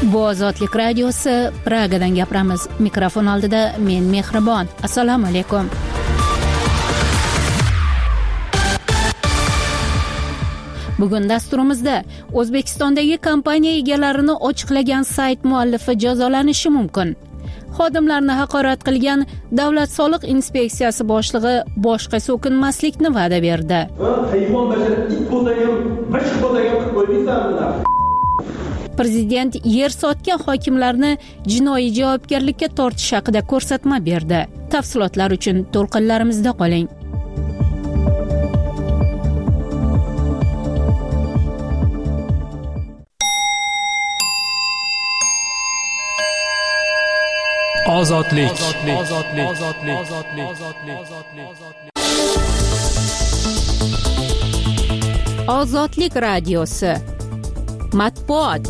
Bu Ozodlik radiosi, Pragadan gapiramiz. Mikrofon oldida men Mehribon. Assalomu alaykum. Bugun dasturimizda O'zbekistondagi kompaniya egalarini ochiqlagan sayt muallifi jazolanishi mumkin. Xodimlarni haqorat qilgan Davlat soliq inspeksiyasi boshlig'i boshqa so'kinmaslikni va'da berdi. Prezident yer sotgan hokimlarni jinoiy javobgarlikka tortish haqida ko'rsatma berdi. Tafsilotlar uchun to'lqinlarimizda qoling. Ozodlik. Ozodlik radiosi. Matbuot.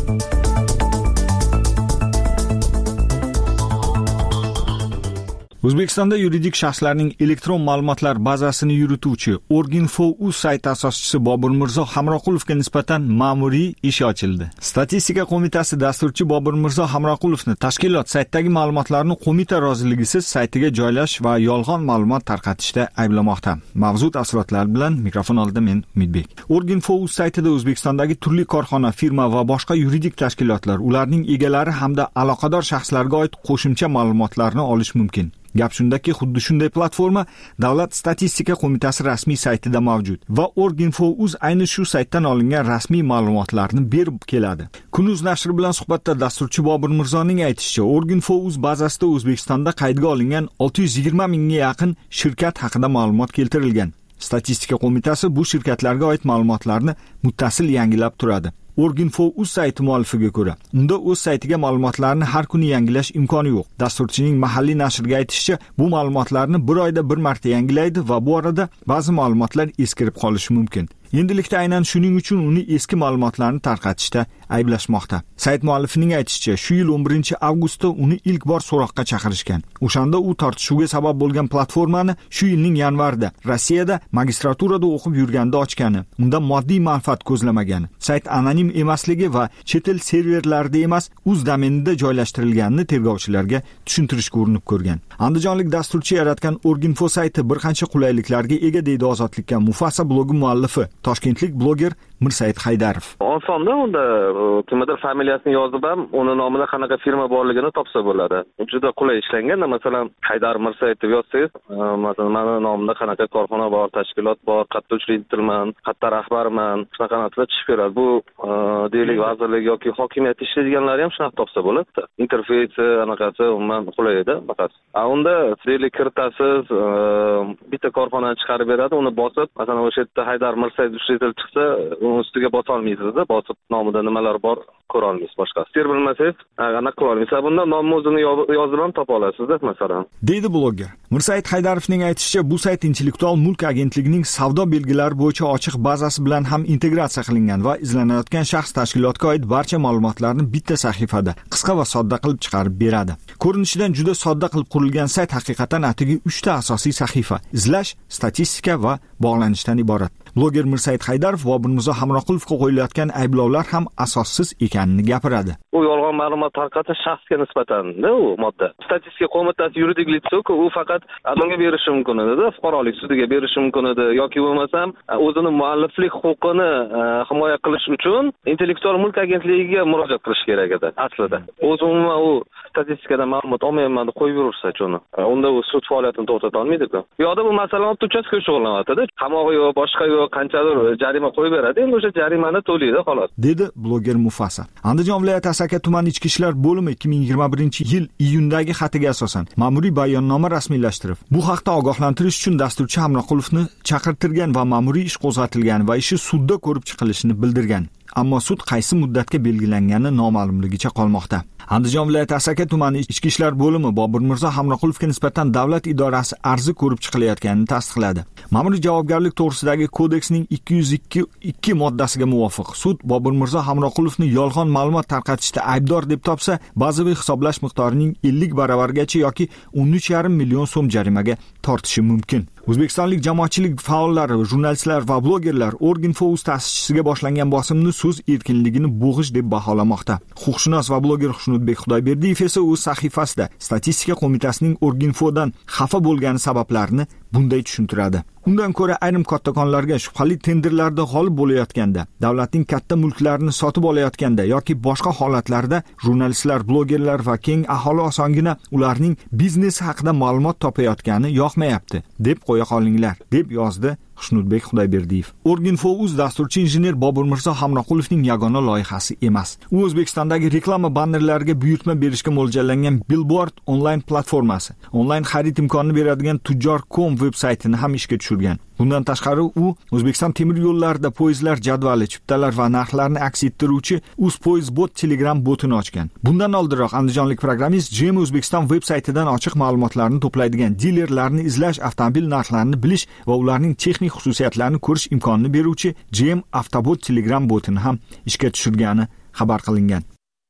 O'zbekistonda yuridik shaxslarning elektron ma'lumotlar bazasini yurituvchi Org.info.uz sayti asoschisi Bobur Mirzo Hamroqulovga nisbatan ma'muriy ish ochildi. Statistika qo'mitasi dasturchi Bobur Mirzo Hamroqulovni tashkilot saytdagi ma'lumotlarni qo'mita roziligisiz saytiga joylash va yolg'on ma'lumot tarqatishda ayblamoqda. Mavzu tafsilotlar bilan mikrofon oldida men Umidbek. Org.info.uz saytida O'zbekistondagi turli korxona, firma va boshqa yuridik tashkilotlar, ularning egalari hamda aloqador shaxslarga oid qo'shimcha ma'lumotlarni olish mumkin. Gap shundaki, xuddi shunday platforma Davlat statistika qo'mitasi rasmiy saytida mavjud va Org.info.uz ayni shu saytdan olingan rasmiy ma'lumotlarni berib keladi. Kunuz nashri bilan suhbatda dasturchi Bobur Mirzoning aytishicha, Org.info.uz bazasida O'zbekistonda qaydga olingan 620 mingga yaqin shirkat haqida ma'lumot keltirilgan. Statistika qo'mitasi bu shirkatlarga oid ma'lumotlarni muttasil yangilab turadi. Org.info.uz sayti muallifiga ko'ra, unda o'z saytiga ma'lumotlarni har kuni yangilash imkoni yo'q. Dasturchining mahalliy nashrga aytishicha, bu ma'lumotlarni bir oyda bir marta yangilaydi va bu orada ba'zi ma'lumotlar eskirib qolishi mumkin. Endilikda aynan shuning uchun uni eski ma'lumotlarni tarqatishda ayblashmoqda. Sayt muallifining aytishicha, shu yil 11-avgustda uni ilk bor so'roqqa chaqirishgan. O'shanda u tortishuvga sabab bo'lgan platformani shu yilning yanvarida Rossiyada magistraturada o'qib yurganda ochgani, unda moddiy manfaat ko'zlamagan. Sayt anonim emasligi va chet el serverlarida emas, o'z domenida joylashtirilganini tergovchilarga tushuntirishga urinib ko'rgan. Andijonlik dasturchi yaratgan Org.info sayti bir qancha qulayliklarga ega, deydi Ozodlikka Mufasa blogi muallifi, toshkentlik bloger Mirsaid Haydarov. Osonda unda kimdir familiyasini yozib ham, uni nomida qanaqa firma borligini topsa bo'ladi. Juda qulay ishlangan. Masalan, Haydar Mirsaid deb yozsangiz, masalan, meni nomimda qanaqa korxona bor, tashkilot bor, qayerda uchraydiman, qayerda rahbarman, shunaqa narsalar chiqib beradi. Bu deylik vazirlik yoki hokimiyat ishlaydiganlar ham shunaqa topsa bo'ladi. Interfeysi, anaqasi umuman qulay edi faqat. Unda deylik kiritasiz, bitta korxonani chiqarib beradi, uni bosib, masalan, o'sha yerda Haydar Mirsaid uchraytilib chiqsa, ustiga bosa olmaysiz-da, bosib nomida nimalar bor ko'ra olmaysiz boshqa. Siz bilmasangiz, anaqa qila olmaysiz. Bunda nomni o'zini yozib ham topa olasiz-da, masalan. Deydi bloger. Mirsaid Haydarovning aytishicha, bu sayt Intellektual mulk agentligining savdo belgilari bo'yicha ochiq bazasi bilan ham integratsiya qilingan va izlanayotgan shaxs tashkilotga oid barcha ma'lumotlarni bitta sahifada qisqa va sodda qilib chiqarib beradi. Ko'rinishidan juda sodda qilib qurilgan sayt haqiqatan atigi 3 ta asosiy sahifa: izlash, statistika va bog'lanishdan iborat. Bloger Mirsaid Haydarov Bobur Mirzo Hamroqulovga qo'yilayotgan ayblovlar ham asossiz ekanini gapiradi. U yolg'on ma'lumot tarqatish shaxsga nisbatan-da u modda. Statistika qo'mitasi yuridik litsi-ku, u faqat adamga berishi mumkin edi, fuqarolik sudiga berishi mumkin edi yoki bo'lmasam o'zini mualliflik huquqini himoya qilish uchun Intellektual mulk agentligiga murojaat qilish kerak edi aslida. O'zi umuman u statistikadan ma'lumot olmayman deb qo'yib yursa-chi uni. Unda u sud faoliyatini to'xtata olmaydi-ku. Yo'da bu masalan uchastka shug'ullanadi-da. Qamog'i yo'q, boshqa yo'q, qanchadir jarima qo'yib beradi. Endi o'sha jarimani to'laydi xolos. Dedi bloger Mufasa. Andijon viloyati Asaka tuman ichki ishlar bo'limi 2021-yil iyundagi xatiga asosan ma'muriy bayonnoma rasmiylashtirib, bu haqda ogohlantirish uchun dasturchi Hamroqulovni chaqirtirgan va ma'muriy ish qo'zg'atilgan va ishi sudda ko'rib chiqilishini bildirgan. Ammo sud qaysi muddatga belgilangani noma'lumligicha qolmoqda. Andijon viloyati Asaka tumani Ichki ishlar bo'limi Bobur Mirzo Hamroqulovga nisbatan davlat idorasi arzi ko'rib chiqilayotganini tasdiqladi. Ma'muriy javobgarlik to'g'risidagi kodeksning 202 moddasiga muvofiq sud Bobur Mirzo Hamroqulovni yolg'on ma'lumot tarqatishda aybdor deb topsa, bazaviy hisoblash miqdorining 50 baravargacha yoki 13,5 million so'm jarimaga tortishi mumkin. O'zbekistonlik jamoatchilik faollari, jurnalistlar va blogerlar Orginfo.uz ta'sischisiga boshlangan bosimni so'z erkinligini bo'g'ish deb baholamoqda. Huquqshunos va bloger Xushnudbek Xudoyberdiyev esa o'z sahifasida Statistika qo'mitasining Orginfo'dan xafa bo'lgani sabablarini bunday tushuntiradi. Undan ko'ra ayrim kattakonlarga shubhali tenderlarda g'olib bo'layotganda, davlatning katta mulklarini sotib olayotganda yoki boshqa holatlarda jurnalistlar, blogerlar va keng aholi osongina ularning biznesi haqida ma'lumot topayotgani yoqmayapti, deb qo'ya qolinglar, deb yozdi Xushnudbek Xudoyberdiyev. Orginfo.uz dasturchi injener Bobur Mirzo Hamroqulovning yagona loyihasi emas. U O'zbekistondagi reklama bannerlariga buyurtma berishga mo'ljallangan Billboard onlayn platformasi, onlayn xarid imkonini beradigan Tujjor.com veb-saytini ham ishga tushirgan. Bundan tashqari u O'zbekiston temir yo'llarida poyezdlar jadvali, chiptalar va narxlarni aks ettiruvchi Uzpoyezdbot Telegram botini ochgan. Bundan oldinroq andijonlik programmist GM O'zbekiston veb-saytidan ochiq ma'lumotlarni to'playdigan dilerlarni izlash, avtomobil narxlarini bilish va ularning texnik xususiyatlarini ko'rish imkonini beruvchi GM Avtobot Telegram botini ham ishga tushirgani xabar qilingan.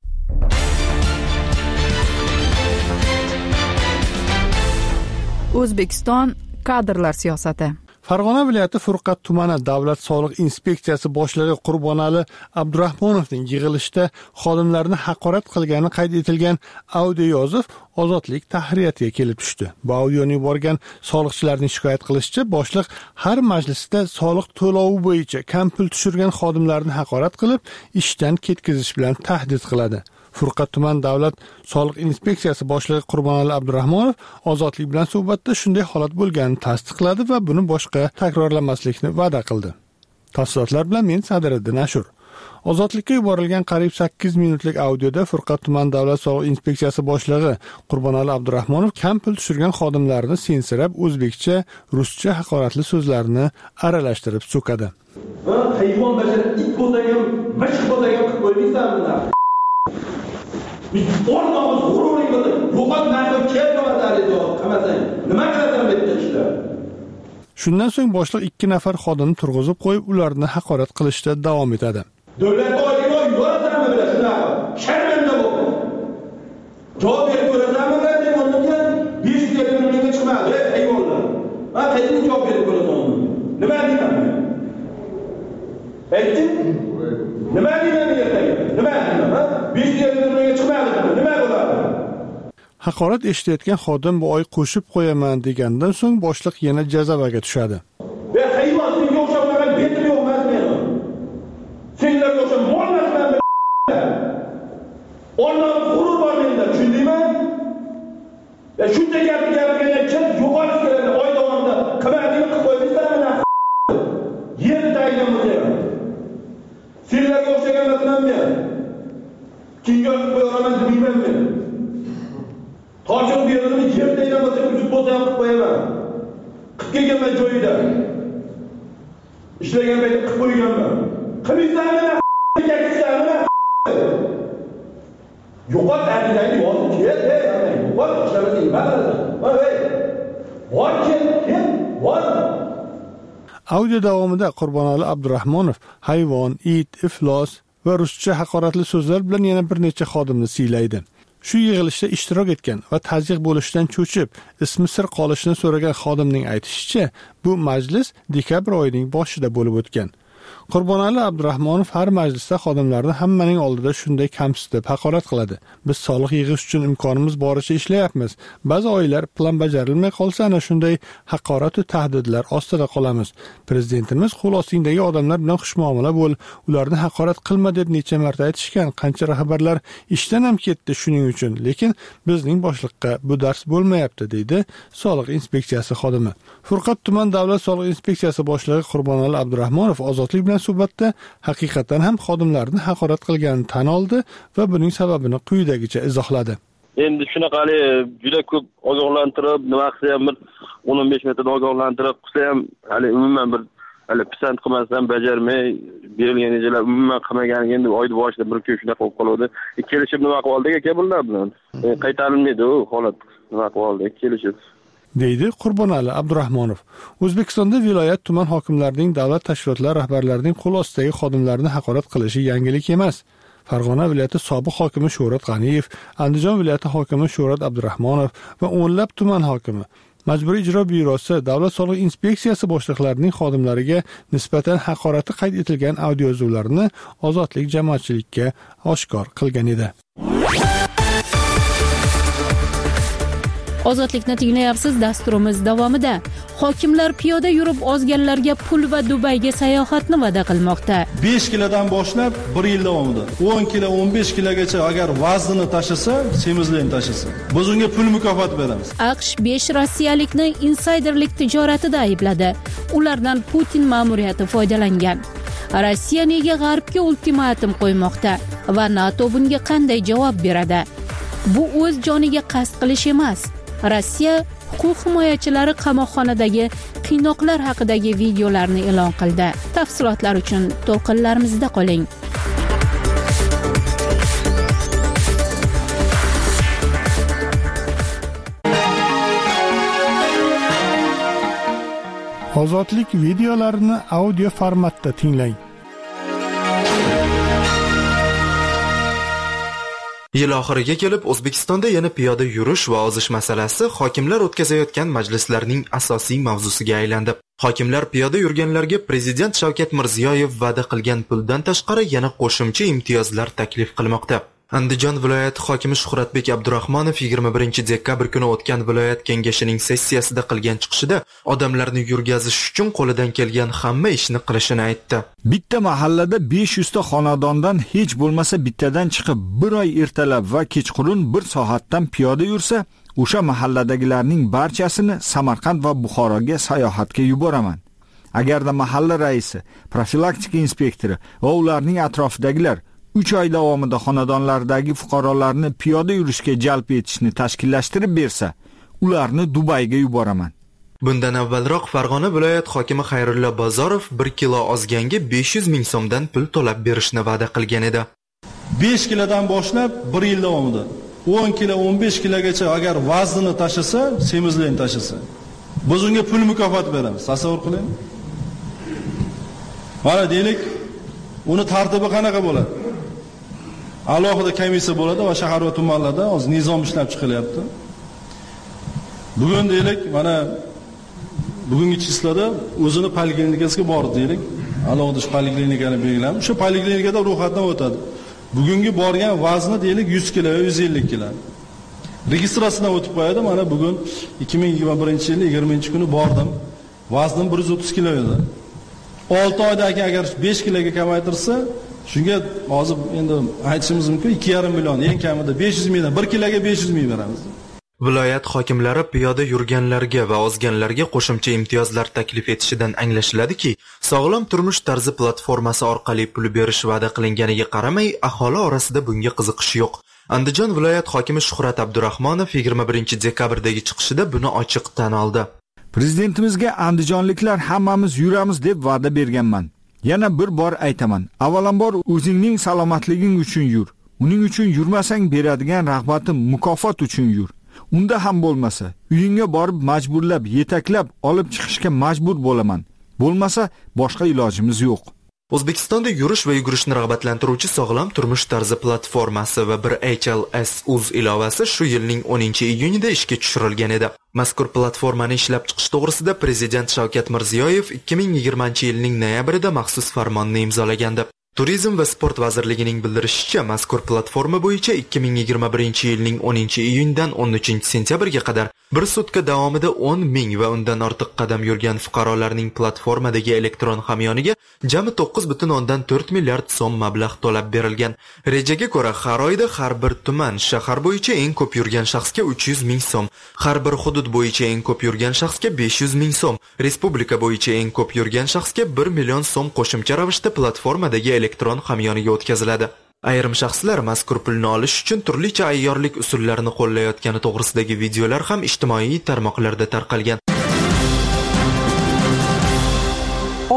O'zbekiston kadrlar siyosati. Farg'ona viloyati Furqat tumani davlat soliq inspeksiyasi boshlig'i Qurbonali Abdurahmonovning yig'ilishda xodimlarni haqorat qilgani qayd etilgan audio yozuv Ozodlik tahririyatiga kelib tushdi. Bu audioni yuborgan soliqchilarning shikoyat qilishicha, boshliq har majlisda soliq to'lovi bo'yicha kam pul tushirgan xodimlarni haqorat qilib, ishdan ketkazish bilan tahdid qiladi. Furqat tuman davlat soliq inspeksiyasi boshlig'i Qurbonali Abdurahmonov Ozodlik bilan suhbatda shunday holat bo'lganini tasdiqladi va buni boshqa takrorlamaslikni va'da qildi. Tafsilotlar bilan men Sadiriddin Ashur. Ozodlikka yuborilgan qariyb 8 minutlik audioda Furqat tuman davlat soliq inspeksiyasi boshlig'i Qurbonali Abdurahmonov kam pul tushirgan xodimlarni sensirab, o'zbekcha, ruscha haqoratli so'zlarni aralashtirib so'kadi. Hayvon bashar it bo'lgan, mashq bo'lgan qilib qo'ymaysan. Biz o'rnimiz g'ururingni yo'qot narsa kelmamadari deb qamasang, nima qilasan bu ishlar? Shundan so'ng boshliq 2 nafar xodimni turg'izib qo'yib, ularni haqorat qilishda davom etadi. Davlat oyligini yuborasanmi bilan shunaqa? Sharmanda bo'l. Javob berib ko'rasanmi deb o'rniga 500 million chiqmadi, hayvonlar. Men qayerga javob berib ko'raman? Nima deyman? Ayting. Nima deyman ertaga? Nima deyman? 500 million chiqmadi, nima bo'ladi? Haqorat eshitayotgan xodim bu oy qo'shib qo'yaman degandan so'ng boshliq yana jazavaga tushadi. Ve hayvon senga o'xshagan betim yo'qmas meni. Senlarga o'xshab bo'lmasman. Ondan g'urur bor menda, tushundingmi? Va shunday gapirgan kim yo'qolish kerak, oy davomida qamalga qilib qo'ymaysanmi? Yer taygan bo'lsa. Senlarga o'xshagan emasman men. Kimga qo'yaman bilmayman men. Topshiriq berildi, yer taygan bo'lsa, uzib bo'lsa ham qo'yaman. Qilib kelganman joyida. İşlagan paytda qilib qo'yganman. Qilmaysanmi? Yakishlarmi? Yo'qot adidagi yozib kel, yo'qot ishlarni nima? Voy kel, voy. Audio davomida Qurbonali Abdurahmonov hayvon, it, iflos va ruscha haqoratli so'zlar bilan yana bir necha xodimni siylaydi. Shu yig'ilishda ishtirok etgan va tazyiq bo'lishdan cho'chib, ismi sir qolishini so'ragan xodimning aytishicha, bu majlis dekabr oyining boshida bo'lib o'tgan. Qurbonali Abdurahmonov har majlisda xodimlarni hammaning oldida shunday kamsitib haqorat qiladi. Biz soliq yig'ish uchun imkonimiz boricha ishlayapmiz. Ba'zi oylar plan bajarilmay qolsa, ana shunday haqorat va tahdidlar ostida qolamiz. Prezidentimiz qo'l ostingdagi odamlar bilan xushmuomala bo'l, ularni haqorat qilma deb necha marta aytishgan. Qancha rahbarlar ishdan ham ketdi shuning uchun, lekin bizning boshliqqa bu dars bo'lmayapti, deydi soliq inspeksiyasi xodimi. Furqat tuman davlat soliq inspeksiyasi boshlig'i Qurbonali Abdurahmonov Ozodlik bilan suhbatda haqiqatan ham xodimlarni haqorat qilganini tan oldi va buning sababini quyidagicha izohladi. Endi shunaqali juda ko'p ogohlantirib, nima qilsa ham bir 10-15 metrdan ogohlantirib qilsa ham hali umuman bir hali pisand qilmasdan bajarmay berilgan rejalar umuman qilmaganiga endi oyni boshida bir kun shunaqa bo'lib qoldi. Kelishib nima qilib oldik aka bular bilan? Qaytarilmaydi u holat. Nima qilib oldik kelishib. deydi Qurbonali Abdurahmonov. O'zbekistonda viloyat tuman hokimlarining davlat tashkilotlari rahbarlarining qo'l ostidagi xodimlarini haqorat qilishi yangilik emas. Farg'ona viloyati sobiq hokimi Shuhrat G'aniyev, Andijon viloyati hokimi Shuhrat Abdurahmonov va o'nlab tuman hokimi, Majburiy ijro byurosi, Davlat soliq inspeksiyasi boshliqlarining xodimlariga nisbatan haqorati qayd etilgan audiozuvlarni Ozodlik jamoatchilikka oshkor qilgan edi. Ozodlikni tinglayapsiz. Dasturimiz davomida hokimlar piyoda yurib ozganlarga pul va Dubayga sayohatni va'da qilmoqda. 5 kilodan boshlab 1 yil davomida 10 kilo 15 kilogacha agar vaznini tashisa, semizlikni tashisa, biz unga pul mukofot beramiz. AQSh 5 rossiyalikni insayderlik tijoratida aybladi. Ulardan Putin ma'muriyati foydalangan. Rossiya nega G'arbga ultimatum qo'ymoqda va NATO bunga qanday javob beradi? Bu o'z joniga qasd qilish emas. Rossiya huquq himoyachilari qamoqxonadagi qiynoqlar haqidagi videolarni e'lon qildi. Tafsilotlar uchun to'lqinlarimizda qoling. Ozodlik videolarini audio formatda tinglang. Yil oxiriga kelib O'zbekistonda yana piyoda yurish va ozish masalasi hokimlar o'tkazayotgan majlislarning asosiy mavzusiga aylandi. Hokimlar piyoda yurganlarga Prezident Shavkat Mirziyoyev va'da qilgan puldan tashqari yana qo'shimcha imtiyozlar taklif qilmoqda. Andijon viloyati hokimi Shuhratbek Abdurahmonov 21 dekabr kuni o'tgan viloyat kengashining sessiyasida qilgan chiqishida odamlarni yurgazish uchun qo'lidan kelgan hamma ishni qilishini aytdi. Bitta mahallada 500 ta xonadondan hech bo'lmasa bittadan chiqib bir oy ertalab va kechqurun 1 soatdan piyoda yursa, o'sha mahalladagilarning barchasini Samarqand va Buxoroga sayohatga yuboraman. Agarda mahalla raisi, profilaktika inspektori va ularning atrofidagilar 3 oy davomida xonadonlardagi fuqarolarni piyoda yurishga jalb etishni tashkillashtirib bersa, ularni Dubayga yuboraman. Bundan avvalroq Farg'ona viloyat hokimi Xayrulla Bozorov 1 kilo ozganga 500 ming so'mdan pul to'lab berishni va'da qilgan edi. 5 kilodan boshlab 1 yil davomida 10 kilo 15 kilogacha agar vaznini tashisa, semizlikni tashisa, biz unga pul mukofot beramiz. Tasavvur qiling. Mana deylik, uni tartibi qanaqa bo'ladi? Alohida komissiya bo'ladi va shahar va tumanlarda hozir nizom ishlab chiqilyapti. Bugun deylik, mana bugungi chislada o'zini poliklinikasiga bordi deylik. Alohida shu poliklinikani belgilab, o'sha poliklinikada ro'yxatdan o'tadi. Bugungi borgan vazni deylik 100 kilo, 150 kilo. Registratsiyadan o'tib qo'yadi. Mana bugun 2021-yil 20-kuni bordim. Vaznim 130 kilo edi. 6 oydan keyin agar 5 kiloga kamaytirsa, shunga hozir endi aytishimiz mumkin 2,5 million, eng kamida 500 mingdan 1 kiloga 500 ming beramiz. Viloyat hokimlari piyoda yurganlarga va ozganlarga qo'shimcha imtiyozlar taklif etishidan anglashiladiki, sog'lom turmush tarzi platformasi orqali pul berish va'da qilinganiga qaramay, aholi orasida bunga qiziqish yo'q. Andijon viloyat hokimi Shuhrat Abdurahmonov 21 dekabrdagi chiqishida buni ochiq tan oldi. Prezidentimizga andijonliklar hammamiz yuramiz deb va'da berganman. Yana bir bor aytaman. Avvalambor o'zingning salomatliging uchun yur. Uning uchun yurmasang beradigan rag'batim mukofot uchun yur. Unda ham bo'lmasa, uyingga borib majburlab, yetaklab olib chiqishga majbur bo'laman. Bo'lmasa boshqa ilojimiz yo'q. O'zbekistonda yurish va yugurishni rag'batlantiruvchi sog'lom turmush tarzi platformasi va bir HLS-uz ilovasi shu yilning 10-iyunida ishga tushirilgan edi. Mazkur platformani ishlab chiqish to'g'risida Prezident Shavkat Mirziyoyev 2020-yilning noyabrida maxsus farmonni imzolagandi. Turizm va sport vazirligining bildirishicha, mazkur platforma bo'yicha 2021-yilning 10-iyundan 13-sentyabrga qadar bir sutka davomida 10 ming va undan ortiq qadam yurgan fuqarolarning platformadagi elektron hamyoniga jami 9,4 milliard so'm mablag' to'lab berilgan. Rejaga ko'ra, har oyda har bir tuman, shahar bo'yicha eng ko'p yurgan shaxsga 300 ming so'm, har bir hudud bo'yicha eng ko'p yurgan shaxsga 500 ming so'm, respublika bo'yicha eng ko'p yurgan shaxsga 1 million so'm qo'shimcha ravishda platformadagi elektron hamyoniga o'tkaziladi. Ayrim shaxslar mazkur pulni olish uchun turlicha ayyorlik usullarini qo'llayotgani to'g'risidagi videolar ham ijtimoiy tarmoqlarda tarqalgan.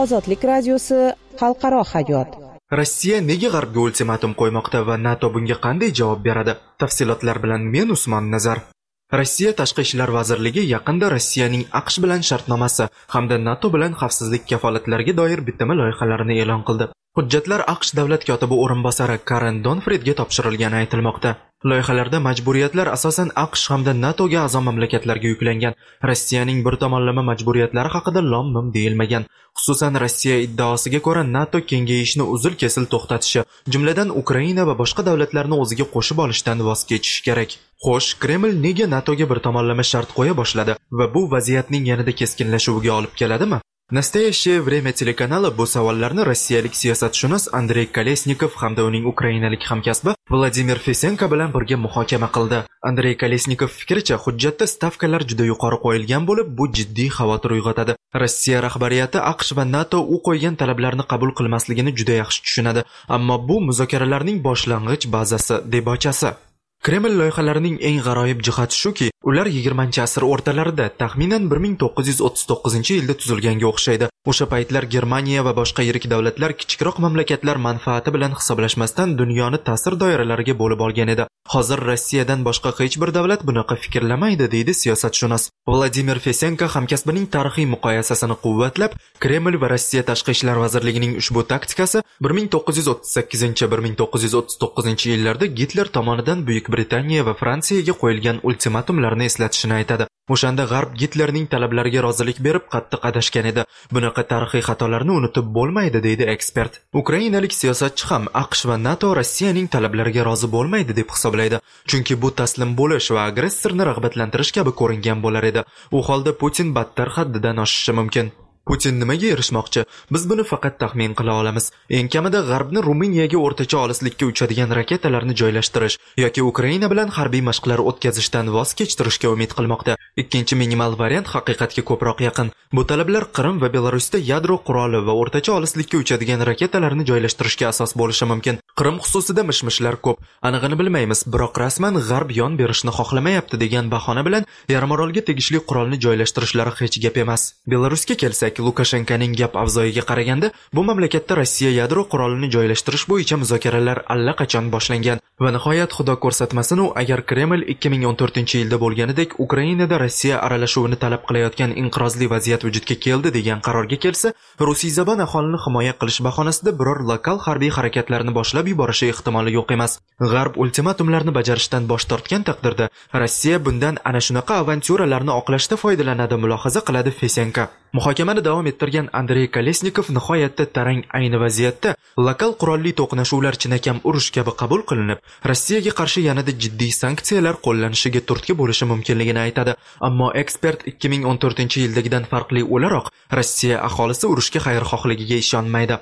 Ozodlik radiosi xalqaro hayot. Rossiya nega G'arbga ultimatum qo'ymoqda va NATO bunga qanday javob beradi? Tafsilotlar bilan men Usmon Nazar. Rossiya Tashqi ishlar vazirligi yaqinda Rossiyaning AQSh bilan shartnomasi hamda NATO bilan xavfsizlik kafolatlariga doir bitimi loyihalarini e'lon qildi. Hujjatlar AQSh davlat kotibi o'rinbosari Karen Donfridga topshirilgani aytilmoqda. Loyihalarda majburiyatlar asosan AQSh hamda NATOga a'zo mamlakatlarga yuklangan. Rossiyaning bir tomonlama majburiyatlari haqida lom-mim deyilmagan. Xususan Rossiya iddaosiga ko'ra NATO kengayishni uzil-kesil to'xtatishi, jumladan Ukraina va boshqa davlatlarni o'ziga qo'shib olishdan voz kechish kerak. Xo'sh, Kreml nega NATOga bir tomonlama shart qo'ya boshladi va bu vaziyatning yanada keskinlashuviga olib keladimi? Nastoyashye Vremya telekanali bu savollarni rossiyalik siyosatshunos Andrey Kolesnikov hamda uning ukrainalik hamkasbi Vladimir Fesenko bilan birga muhokama qildi. Andrey Kolesnikov fikricha, hujjatda stavkalar juda yuqori qo'yilgan bo'lib, bu jiddiy xavotir uyg'otadi. Rossiya rahbariyati AQSh va NATO u qo'ygan talablarni qabul qilmasligini juda yaxshi tushunadi, ammo bu muzokaralarning boshlang'ich bazasi, debochasi. Kreml loyihalarining eng g'aroyib jihati shuki, ular 20-asr o'rtalarida, taxminan 1939-yilda tuzilganga o'xshaydi. O'sha paytlar Germaniya va boshqa yirik davlatlar kichikroq mamlakatlar manfaati bilan hisoblashmasdan dunyoni ta'sir doiralariga bo'lib olgan edi. Hozir Rossiyadan boshqa hech bir davlat bunaqa fikrlamaydi, deydi siyosatshunos. Vladimir Fesenko hamkasbining tarixiy muqoyasasini quvvatlab, Kreml va Rossiya Tashqi ishlar vazirligining ushbu taktikasi 1938-1939 yillarda Gitler tomonidan Buyuk Britaniya va Fransiyaga qo'yilgan ultimatumlarni eslatishini aytadi. O'shanda G'arb Gitlerning talablariga rozilik berib qattiq adashgan edi. Bunaqa tarixiy xatolarni unutib bo'lmaydi, deydi ekspert. Ukrainalik siyosatchi ham AQSh va NATO Rossiyaning talablariga rozi bo'lmaydi deb hisoblaydi. Chunki bu taslim bo'lish va agressorni rag'batlantirish kabi ko'ringan bo'lar edi. U holda Putin battar haddidan oshishi mumkin. Putin nimaga erishmoqchi? Biz buni faqat taxmin qila olamiz. Eng kamida G'arbni Ruminiyaga o'rtacha olislikka uchadigan raketalarni joylashtirish yoki Ukraina bilan harbiy mashqlar o'tkazishdan voz kechtirishga umid qilmoqda. Ikkinchi minimal variant haqiqatga ko'proq yaqin. Bu talablar Qrim va Belarusda yadro quroli va o'rtacha olislikka uchadigan raketalarni joylashtirishga asos bo'lishi mumkin. Qrim xususida mishmishlar ko'p. Anig'ini bilmaymiz, biroq rasman G'arb yon berishni xohlamayapti degan bahona bilan yarimorolga tegishli qurolni joylashtirishlari hech gap emas. Belarusga kelsak, Lukashenkoning gap avzoyiga qaraganda, bu mamlakatda Rossiya yadro qurolini joylashtirish bo'yicha muzokaralar allaqachon boshlangan. Va nihoyat xudo ko'rsatmasin, agar Kreml 2014-yilda bo'lganidek Ukrainada Rossiya aralashuvini talab qilayotgan inqirozli vaziyat vujudga keldi degan qarorga kelsa, Rusiyzabon aholini himoya qilish bahonasida biror lokal harbiy harakatlarni boshlab yuborishi ehtimoli yo'q emas. G'arb ultimatumlarni bajarishdan bosh tortgan taqdirda, Rossiya bundan ana shunaqa avantyuralarni oqlashda foydalanadi, mulohaza qiladi Fesenko. Muhokamani davom ettirgan Andrey Kolesnikov nihoyatda tarang ayni vaziyatda lokal qurolli to'qnashuvlar chinakam urush kabi qabul qilinib, Rossiyaga qarshi yanada jiddiy sanksiyalar qo'llanishiga turtki bo'lishi mumkinligini aytadi. Ammo ekspert 2014-yildagidan farqli o'laroq, Rossiya aholisi urushga xayrixohligiga ishonmaydi.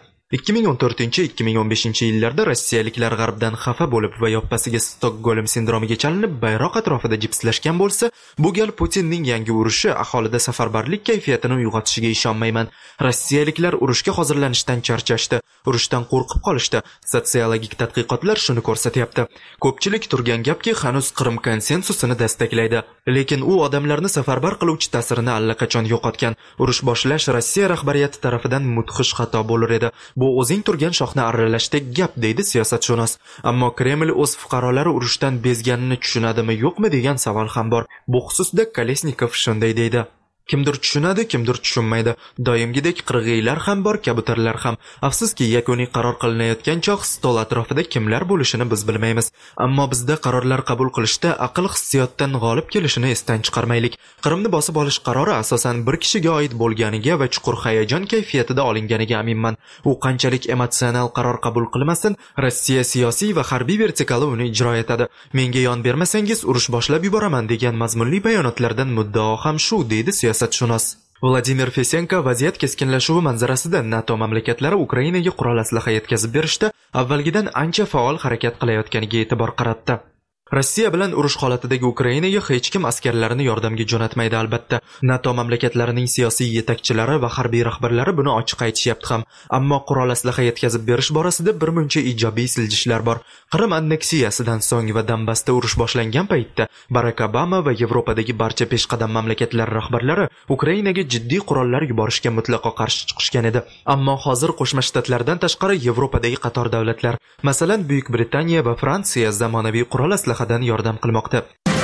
2014-2015 yillarda rossiyaliklar G'arbdan xafa bo'lib va yoppasiga Stokgolm sindromiga chalinib bayroq atrofida jipslashgan bo'lsa, bu gal Putinning yangi urushi aholida safarbarlik kayfiyatini uyg'otishiga ishonmayman. Rossiyaliklar urushga hozirlanishdan charchashdi, urushdan qo'rqib qolishdi. Sotsiologik tadqiqotlar shuni ko'rsatyapti. Ko'pchilik turgan gapki, hanuz Qrim konsensusini destaklaydi, lekin u odamlarni safarbar qiluvchi ta'sirini allaqachon yo'qotgan. Urush boshlash Rossiya rahbariyati tarafidan mudhish xato bo'lar edi. Bu o'zing turgan shoxni arralashdek gap, deydi siyosatshunos. Ammo Kreml o'z fuqarolari urushdan bezganini tushunadimi, yo'qmi degan savol ham bor. Bu xususda Kolesnikov shunday deydi. Kimdir tushunadi, kimdir tushunmaydi. Doimgidek qirg'iylar ham bor, kabutarlar ham. Afsuski, yakuniy qaror qilinayotgan chog' stol atrofida kimlar bo'lishini biz bilmaymiz. Ammo bizda qarorlar qabul qilishda aql hissiyotdan g'olib kelishini esdan chiqarmaylik. Qrimni bosib olish qarori asosan bir kishiga oid bo'lganiga va chuqur hayajon kayfiyatida olinganiga aminman. U qanchalik emotsional qaror qabul qilmasin, Rossiya siyosiy va harbiy vertikali uni ijro etadi. Menga yon bermasangiz urush boshlab yuboraman degan mazmunli bayonotlardan muddao ham shu, deydi siyosatshunos. Vladimir Fesenko vaziyat keskinlashuvi manzarasida NATO mamlakatlari Ukrainaga qurol aslaha yetkazib berishda avvalgidan ancha faol harakat qilayotganiga e'tibor qaratdi. Rossiya bilan urush holatidagi Ukrainaga hech kim askarlarini yordamga jo'natmaydi albatta. NATO mamlakatlarining siyosiy yetakchilari va harbiy rahbarlari buni ochiq aytishyapti ham. Ammo qurol aslaha yetkazib berish borasida bir muncha ijobiy siljishlar bor. Qrim anneksiyasidan so'ng va Donbassda urush boshlangan paytda Barack Obama va Yevropadagi barcha peshqadam mamlakatlar rahbarlari Ukrainaga jiddiy qurollar yuborishga mutlaqo qarshi chiqishgan edi. Ammo hozir Qo'shma Shtatlardan tashqari Yevropadagi qator davlatlar, masalan Buyuk Britaniya va Fransiya zamonaviy qurol aslahadan yordam qilmoqda.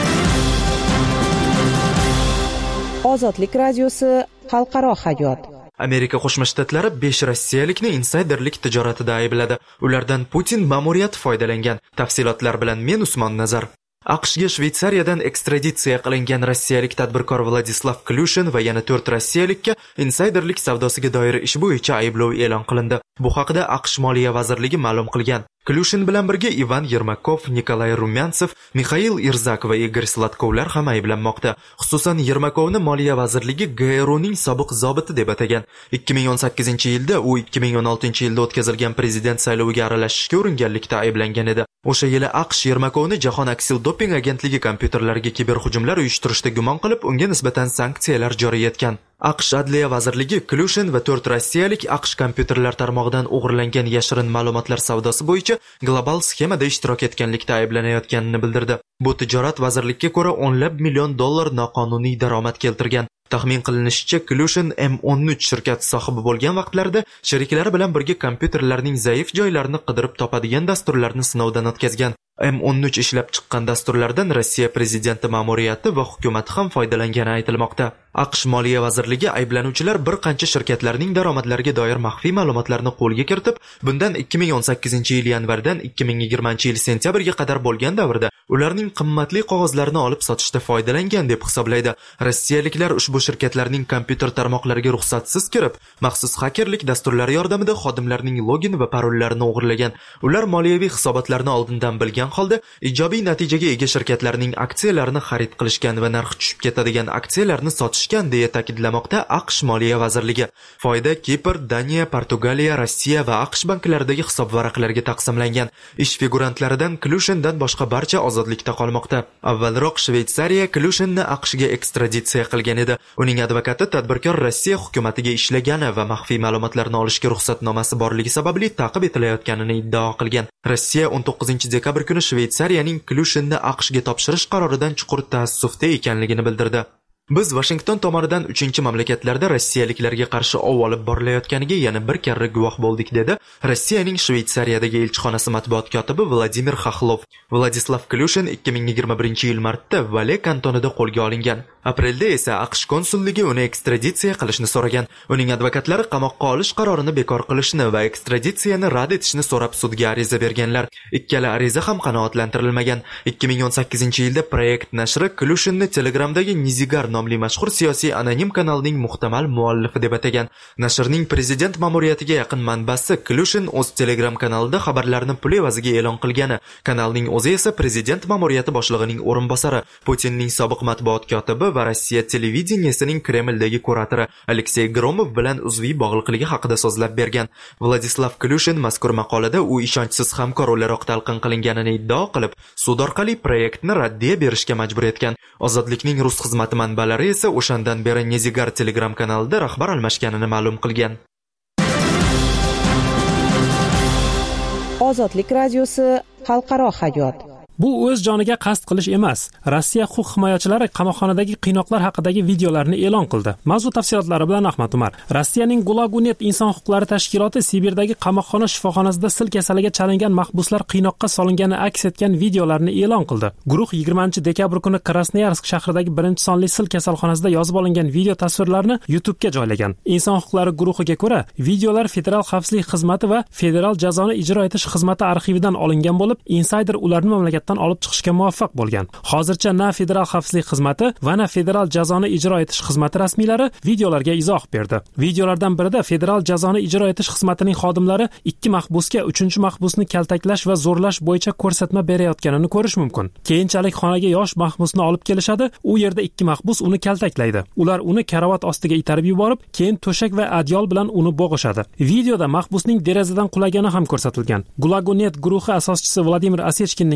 Ozodlik radiosi xalqaro hayot. Amerika Qo'shma Shtatlari 5 rossiyalikni insayderlik tijoratida aybladi. Ulardan Putin ma'muriyati foydalangan. Tafsilotlar bilan men Usmon Nazar. AQShga Shveysariyadan ekstraditsiya qilingan rossiyalik tadbirkor Vladislav Klyushin va yana 4 rossiyalikka insayderlik savdosiga doir ish bo'yicha ayblov e'lon qilindi. Bu haqida AQSh Moliya vazirligi ma'lum qilgan. Klyushin bilan birga Ivan Yermakov, Nikolay Rumyantsev, Mikhail Irzak va Igor Slatkovlar ham ayblanmoqda. Xususan Yermakovni Moliya vazirligi GRUning sobiq zobiti deb atagan. 2018-yilda u 2016-yilda o'tkazilgan prezident sayloviga aralashishga uringanlikda ayblangan edi. O'sha yili AQSh Yermakovni Jahon aksil-doping agentligi kompyuterlarga kiberhujumlar uyushtirishda gumon qilib, unga nisbatan sanksiyalar joriy etgan. AQSh Adliya vazirligi Klyushin va 4 rossiyalik AQSh kompyuterlar tarmog'idan o'g'irlangan yashirin ma'lumotlar savdosi bo'yicha global sxemada ishtirok etganlikda ayblanayotganini bildirdi. Bu tijorat vazirlikka ko'ra $10 million noqonuniy daromad keltirgan. Taxmin qilinishicha, Klyushin M13 shirkati sohibi bo'lgan vaqtlarda sheriklari bilan birga kompyuterlarning zaif joylarini qidirib topadigan dasturlarni sinovdan o'tkazgan. M13 ishlab chiqqan dasturlardan Rossiya prezidenti ma'muriyati va hukumati ham foydalangani aytilmoqda. AQSh Moliya vazirligi ayblanuvchilar bir qancha shirkatlarning daromadlariga doir maxfiy ma'lumotlarni qo'lga kiritib, bundan 2018-yil yanvardan 2020-yil sentyabrga qadar bo'lgan davrda ularning qimmatli qog'ozlarini olib sotishda foydalangan deb hisoblaydi. Rossiyaliklar ushbu shirkatlarning kompyuter tarmoqlariga ruxsatsiz kirib, maxsus xakerlik dasturlari yordamida xodimlarning login va parollarini o'g'irlagan. Ular moliyaviy hisobotlarni oldindan bilgan holda ijobiy natijaga ega shirkatlarning aksiyalarini xarid qilishgan va narxi tushib ketadigan aksiyalarni sotishgan deya ta'kidlamoqda AQSh Moliya vazirligi. Foyda Kipr, Daniya, Portugaliya, Rossiya va AQSh banklaridagi hisob varaqlariga taqsimlangan. Ish figurantlaridan Klyushindan boshqa barcha ozodlikda qolmoqda. Avvalroq Shveysariya Klyushinni AQShga ekstraditsiya qilgan edi. Uning advokati tadbirkor Rossiya hukumatiga ishlagani va maxfiy ma'lumotlarni olishga ruxsatnomasi borligi sababli ta'qib etilayotganini iddao qilgan. Rossiya 19-dekabr kuni Shveysariyaning Klyushinni AQShga topshirish qaroridan chuqur taassufda ekanligini bildirdi. Biz Washington tomonidan 3-mamlakatlarda rossiyaliklarga qarshi ov olib borilayotganiga yana bir karra guvoh bo'ldik, dedi Rossiyaning Shveysariyadagi elchixonasi matbuot kotibi Vladimir Xaxlov. Vladislav Klyushin 2021-yil martda Vale kantonida qo'lga olingan. Aprelda esa AQSh konsulligi uni ekstraditsiya qilishni so'ragan. Uning advokatlari qamoqqa olish qarorini bekor qilishni va ekstraditsiyani rad etishni so'rab sudga ariza berganlar. Ikkala ariza ham qanoatlantirilmagan. 2018-yilda Proyekt nashri Klyushinni Telegramdagi Nizigar nomli mashhur siyosiy anonim kanalning muhtamal muallifi deb atagan. Nashrning prezident ma'muriyatiga yaqin manbasi Klyushin o'z Telegram kanalida xabarlarni pul evaziga e'lon qilgani. Kanalning o'zi esa prezident ma'muriyati boshlig'ining o'rinbosari, Putinning sobiq matbuot kotibi va Rossiya televideniyasining Kremldagi kuratori Aleksey Gromov bilan uzviy bog'liqligi haqida so'zlab bergan. Vladislav Klyushin mazkur maqolada u ishonchsiz hamkor o'laroq talqin qilinganini iddao qilib, sud orqali proyektni raddiya berishga majbur etgan. Ozodlikning rus xizmati manbalari esa o'shandan beri Nezigar Telegram kanalida rahbar almashganini ma'lum qilgan. Ozodlik radiosi xalqaro hayot. Bu o'z joniga qasd qilish emas. Rossiya huquq himoyachilari qamoqxonadagi qiynoqlar haqidagi videolarni e'lon qildi. Mavzu tafsilotlari bilan Ahmad Umar. Rossiyaning Gulagunet inson huquqlari tashkiloti Sibirdagi qamoqxona shifoxonasida sil kasaliga chalingan mahbuslar qiynoqqa solingani aks etgan videolarni e'lon qildi. Guruh 20-dekabr kuni Krasnoyarsk shahridagi 1-sonli sil kasalxonasida yozib olingan video tasvirlarni YouTube'ga joylagan. Inson huquqlari guruhiga ko'ra, videolar Federal xavfsizlik xizmati va Federal jazoni ijro etish xizmati arxividan olingan bo'lib, insider ularni mamlakat olib chiqishga muvaffaq bo'lgan. Hozircha na Federal xavfsizlik xizmati va na Federal jazoni ijro etish xizmati rasmiylari videolarga izoh berdi. Videolardan birida Federal jazoni ijro etish xizmatining xodimlari 2 mahbusga 3-mahbusni kaltaklash va zo'rlash bo'yicha ko'rsatma berayotganini ko'rish mumkin. Keyinchalik xonaga yosh mahbusni olib kelishadi. U yerda 2 mahbus uni kaltaklaydi. Ular uni karavot ostiga itarib yuborib, keyin to'shak va adyol bilan uni bo'g'ishadi. Videoda mahbusning derazadan qulagani ham ko'rsatilgan. Gulagunet guruhi asoschisi Vladimir Asechkinning aytishicha,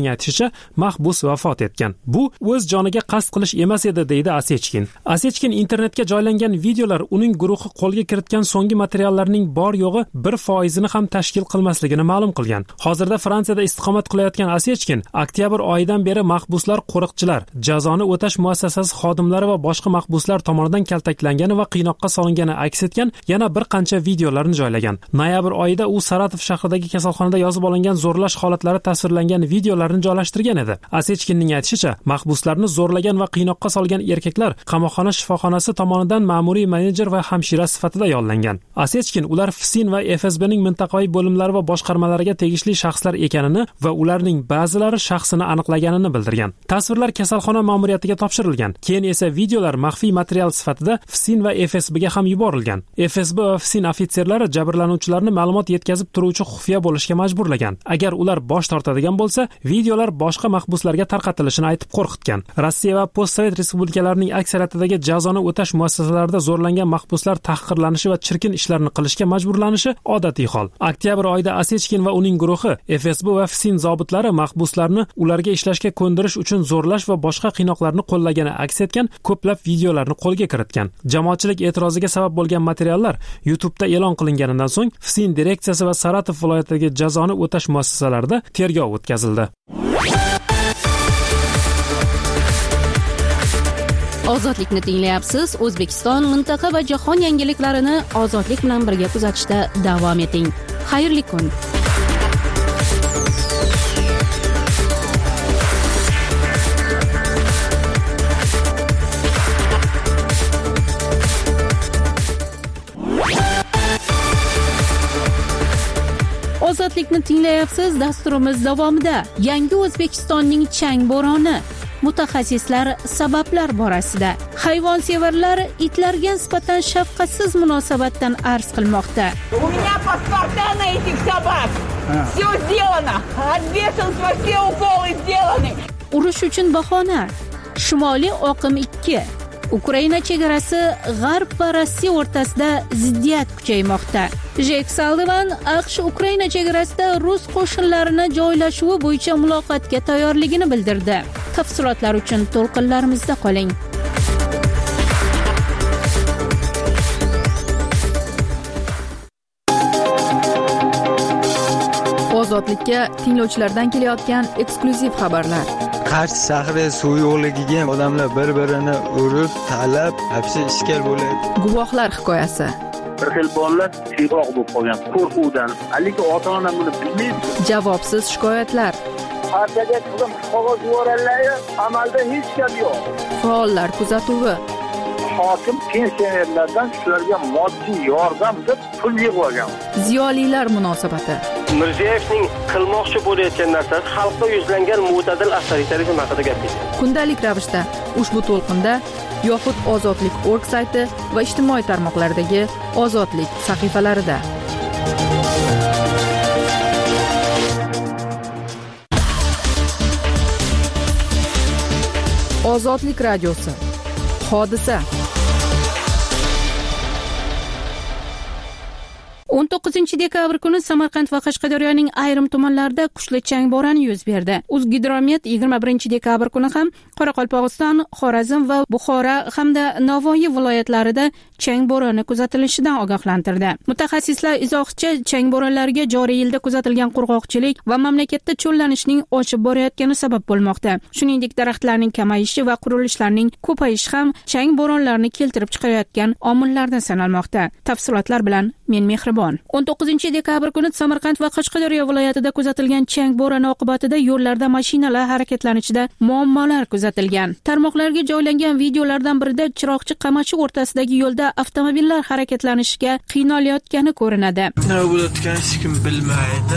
qilishlaricha mahbus vafot etgan. Bu o'z joniga qasd qilish emas edi, deydi Asechkin. Asechkin internetga joylangan videolar uning guruhi qo'lga kiritgan so'nggi materiallarning bor yo'g'i 1% ham tashkil qilmasligini ma'lum qilgan. Hozirda Fransiyada istiqomat qilayotgan Asechkin oktyabr oyidan beri mahbuslar, qo'riqchilar, jazoni o'tash muassasasi xodimlari va boshqa mahbuslar tomonidan kaltaklangani va qiynoqqa solingani aks etgan yana bir qancha videolarni joylagan. Noyabr oyida u Saratov shahridagi kasalxonada yozib olingan zo'rlash holatlari tasvirlangan videolarni joylashtirgan edi. Asechkinning aytishicha, mahbuslarni zo'rlagan va qiynoqqa solgan erkaklar qamoqxona shifoxonasi tomonidan ma'muriy menejer va hamshira sifatida yollangan. Asechkin ular FSIN va FSBning mintaqaviy bo'limlari va boshqarmalariga tegishli shaxslar ekanini va ularning ba'zilari shaxsini aniqlaganini bildirgan. Tasvirlar kasalxona ma'muriyatiga topshirilgan. Keyin esa videolar maxfiy material sifatida FSIN va FSBga ham yuborilgan. FSB va FSIN ofitserlari jabrlanuvchilarni ma'lumot yetkazib turuvchi xufiya bo'lishga majburlagan. Agar ular bosh tortadigan bo'lsa, videolar boshqa mahbuslarga tarqatilishini aytib qo'rqitgan. Rossiya va postsovet respublikalarining aksariyatidagi jazoni o'tash muassasalarida zo'rlangan mahbuslar tahqirlanishi va chirkin ishlarni qilishga majburlanishi odatiy hol. Oktyabr oyida Asechkin va uning guruhi FSB va FSIN zobitlari mahbuslarni ularga ishlashga ko'ndirish uchun zo'rlash va boshqa qiynoqlarni qo'llagani aks etgan ko'plab videolarni qo'lga kiritgan. Jamoatchilik e'tiroziga sabab bo'lgan materiallar YouTube'da e'lon qilinganidan so'ng FSIN direksiyasi va Saratov viloyatidagi jazoni o'tash muassasalarida tergov o'tkazildi. Ozodlikni tinglayapsiz. O'zbekiston, mintaqa va jahon yangiliklarini ozodlik bilan birga kuzatishda davom eting. Xayrli kun. Ozodlikni tinglayapsiz. Dasturimiz davomida yangi O'zbekistonning chang bo'roni, mutaxassislar sabablar borasida, hayvonsevarlar itlarga nisbatan shafqatsiz munosabatdan arz qilmoqda. У меня паспорта на этих собак. Все сделано. От бешенства все уколы сделаны. Urush uchun bahona. Shimoliy oqim 2. Ukraina chegarasi G'arb va Rossiya o'rtasida ziddiyat kuchaymoqda. Jek Sullivan AQSh Ukraina chegarasida rus qo'shinlarini joylashuvi bo'yicha muloqotga tayyorligini bildirdi. Tafsilotlar uchun to'lqinlarimizda qoling. Ozodlikka tinglovchilardan kelayotgan eksklyuziv xabarlar. Qarshi shahri suv yo'qligiga odamlar bir-birini urib, talab, hapsi ishkal bo'ladi. Guvohlar hikoyasi. Bir xil bolalar siyroq bo'lib qolgan qo'rquvdan. Lekin ota-ona buni bilmaydi. Javobsiz shikoyatlar. Partiyaga qizim qog'oz yuboradilar, amalda hech gap yo'q. Faollar kuzatuvi. Hokim pensionerlardan shularga moddiy yordam deb pul yig'ib olgan. Ziyolilar munosabati. Mirziyoyevning qilmoqchi bo'layotgan narsasi xalqqa yuzlangan mo'tadil avtoritarizm haqida gapirdi. Kundalik ravishda ushbu to'lqinda yoxud ozodlik.org sayti va ijtimoiy tarmoqlardagi ozodlik sahifalarida. Ozodlik radiosi. Hodisa. 19 dekabr kuni Samarqand va Qashqadaryoning ayrim tumanlarida kuchli chang bo'roni yuz berdi. O'zgidromet 21 dekabr kuni ham Qoraqalpog'iston, Xorazm va Buxoro hamda Navoiy viloyatlarida chang bo'roni kuzatilishidan ogohlantirdi. Mutaxassislar izohcha chang bo'ronlariga joriy yilda kuzatilgan qurg'oqchilik va mamlakatda cho'llanishning oshib borayotgani sabab bo'lmoqda. Shuningdek, daraxtlarning kamayishi va qurilishlarning ko'payishi ham chang bo'ronlarini keltirib chiqarayotgan omillardan sanalmoqda. Tafsilotlar bilan men Mehribon. 19 dekabr kuni Samarqand va Qashqadaryo viloyatida kuzatilgan chang bo'roni oqibatida yo'llarda mashinalar harakatlanishida muammolar kuzatilgan. Tarmoqlarga joylangan videolardan birida Chiroqchi Qamachi o'rtasidagi yo'lda avtomobillar harakatlanishiga qiynalayotgani ko'rinadi. Nima bo'layotganini hech kim bilmaydi.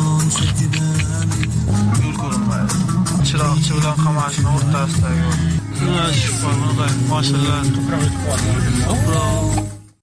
Yo'l ko'rinmaydi. Chiroqchi bilan Qamachi o'rtasidagi yo'l. Mashinalar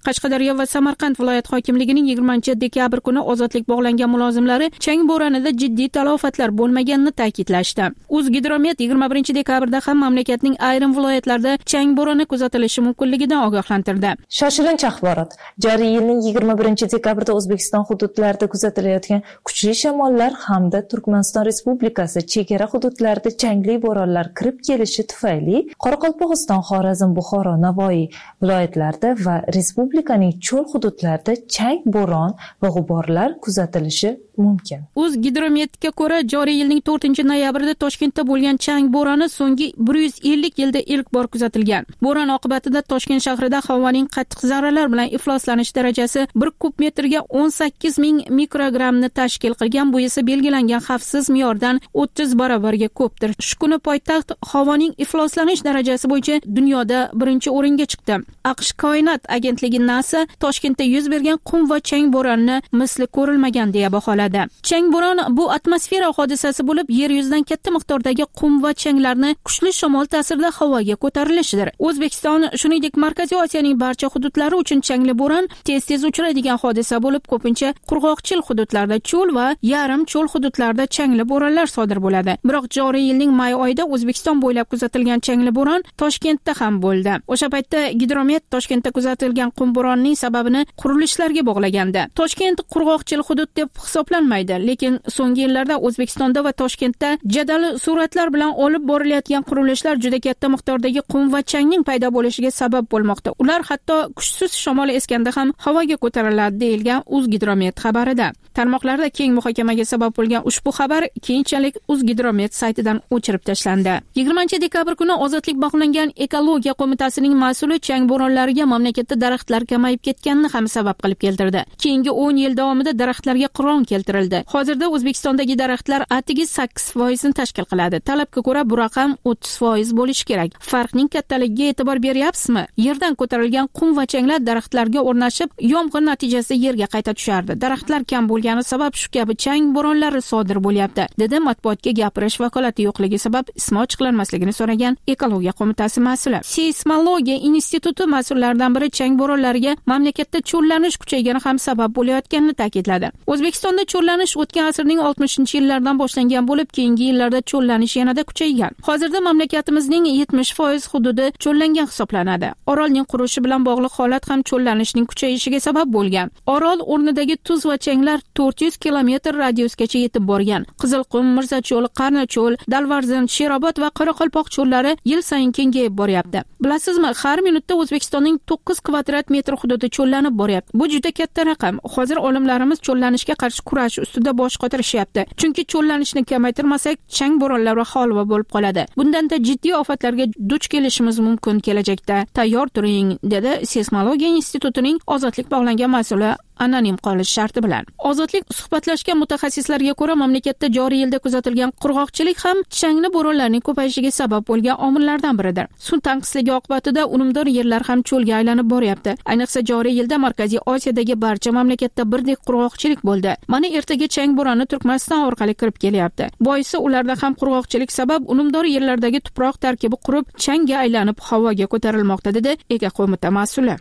Qashqadaryo va Samarqand viloyat hokimligining 20-dekabr kuni ozodlik bog'langan mulozimlari chang bo'ronida jiddiy talofatlar bo'lmaganini ta'kidlashdi. O'zgidromet 21-dekabrda ham mamlakatning ayrim viloyatlarida chang bo'roni kuzatilishi mumkinligidan ogohlantirdi. Shoshilinch axborot. Joriy yilning 21-dekabrda O'zbekiston hududlarida kuzatilayotgan kuchli shamollar hamda Turkmaniston Respublikasi chegara hududlarida changli bo'ronlar kirib kelishi tufayli Qoraqalpog'iston, Xorazm, Buxoro, Navoiy viloyatlarida va respublikaning cho'l hududlarida chang, bo'ron va g'uborlar kuzatilishi mumkin. O'zgidrometga ko'ra, joriy yilning 4-noyabrida Toshkentda bo'lgan chang bo'roni so'nggi 150 yilda ilk bor kuzatilgan. Bo'ron oqibatida Toshkent shahrida havoning qattiq zarralar bilan ifloslanish darajasi 1 kub metrga 18,000 mikrogrammni tashkil qilgan. Bu esa belgilangan xavfsiz me'yordan 30 barobarga ko'pdir. Shu kuni poytaxt havoning ifloslanish darajasi bo'yicha dunyoda birinchi o'ringa chiqdi. AQSh koinot agentligi NASA Toshkentda yuz bergan qum va chang bo'ronini misli ko'rilmagan deya baholadi. Chang bo'ron bu atmosfera hodisasi bo'lib, yer yuzidan katta miqdordagi qum va changlarni kuchli shamol ta'sirida havoga ko'tarilishidir. O'zbekiston, shuningdek Markaziy Osiyoning barcha hududlari uchun changli bo'ron tez-tez uchraydigan hodisa bo'lib, ko'pincha qurg'oqchil hududlarda, cho'l va yarim cho'l hududlarda changli bo'ronlar sodir bo'ladi. Biroq joriy yilning may oyida O'zbekiston bo'ylab kuzatilgan changli bo'ron Toshkentda ham bo'ldi. O'sha paytda Gidromet Toshkentda kuzatilgan qum bo'ronining sababini qurilishlarga bog'lagandi. Toshkent qurg'oqchil hudud deb hisoblanmaydi, lekin so'nggi yillarda O'zbekistonda va Toshkentda jadal suratlar bilan olib borilayotgan qurilishlar juda katta miqdordagi qum va changning paydo bo'lishiga sabab bo'lmoqda. Ular hatto kuchsiz shamol esganda ham havoga ko'tariladi, deyilgan O'zgidromet xabarida. Tarmoqlarda keng muhokamaga sabab bo'lgan ushbu xabar keyinchalik O'zgidromet saytidan o'chirib tashlandi. 20-dekabr kuni ozodlik bog'langan ekologiya qo'mitasining mas'uli chang bo'ronlariga mamlakatda daraxtlar kamayib ketganini ham sabab qilib keltirdi. Keyingi 10 yil davomida daraxtlarga qiron keltirildi. Hozirda O'zbekistondagi daraxtlar atigi 8% tashkil qiladi. Talabga ko'ra bu raqam 30% bo'lishi kerak. Farqning kattaligiga e'tibor beryapsizmi? Yerdan ko'tarilgan qum va changlar daraxtlarga o'rnashib, yomg'ir natijasida yerga qayta tushardi. Daraxtlar kam bo'lgani sabab shu kabi chang bo'ronlari sodir bo'lyapti, dedi matbuotga gapirish vakolati yo'qligi sabab ismi ochiqlanmasligini so'ragan ekologiya qo'mitasi mas'uli. Seysmologiya instituti mas'ullaridan biri chang bo'ronlariga mamlakatda cho'llanish kuchaygani ham sabab bo'layotganini ta'kidladi. O'zbekistonda cho'llanish o'tgan asrning 60-yillardan boshlangan bo'lib, keyingi yillarda cho'llanish yanada kuchaygan. Hozirda mamlakatimizning 70% hududi cho'llangan hisoblanadi. Orolning qurishi bilan bog'liq holat ham cho'llanishning kuchayishiga sabab bo'lgan. Orol o'rnidagi tuz va changlar 400 kilometr radiusgacha yetib borgan. Qizilqum, Mirzacho'l, Qarnacho'l, Dalvarzin, Sherobod va Qoraqalpoq cho'llari yil sayin kengayib boryapti. Bilasizmi, har minutda O'zbekistonning 9 kvadrat metr hududi cho'llanib boryapti. Bu juda katta raqam. Hozir olimlarimiz cho'llanishga qarshi kurash ustida bosh qotirishyapti. Chunki cho'llanishni kamaytirmasak, chang bo'ronlar va holva bo'lib qoladi. Bundan-da jiddiy ofatlarga duch kelishimiz mumkin kelajakda. Tayyor turing, dedi Seysmologiya institutining ozodlik bog'langan mas'uli anonim qolish sharti bilan. Ozodlik suhbatlashgan mutaxassislarga ko'ra, mamlakatda joriy yilda kuzatilgan qurg'oqchilik ham changli bo'ronlarning ko'payishiga sabab bo'lgan omillardan biridir. Suv tanqisligi oqibatida unumdor yerlar ham cho'lga aylanib boryapti. Ayniqsa joriy yilda Markaziy Osiyodagi barcha mamlakatda birdek qurg'oqchilik bo'ldi. Mana ertaga chang bo'roni Turkmaniston orqali kirib kelyapti. Boisi ularda ham qurg'oqchilik sabab unumdor yerlardagi tuproq tarkibi qurib, changga aylanib havoga ko'tarilmoqda, dedi ega qo'mita mas'uli.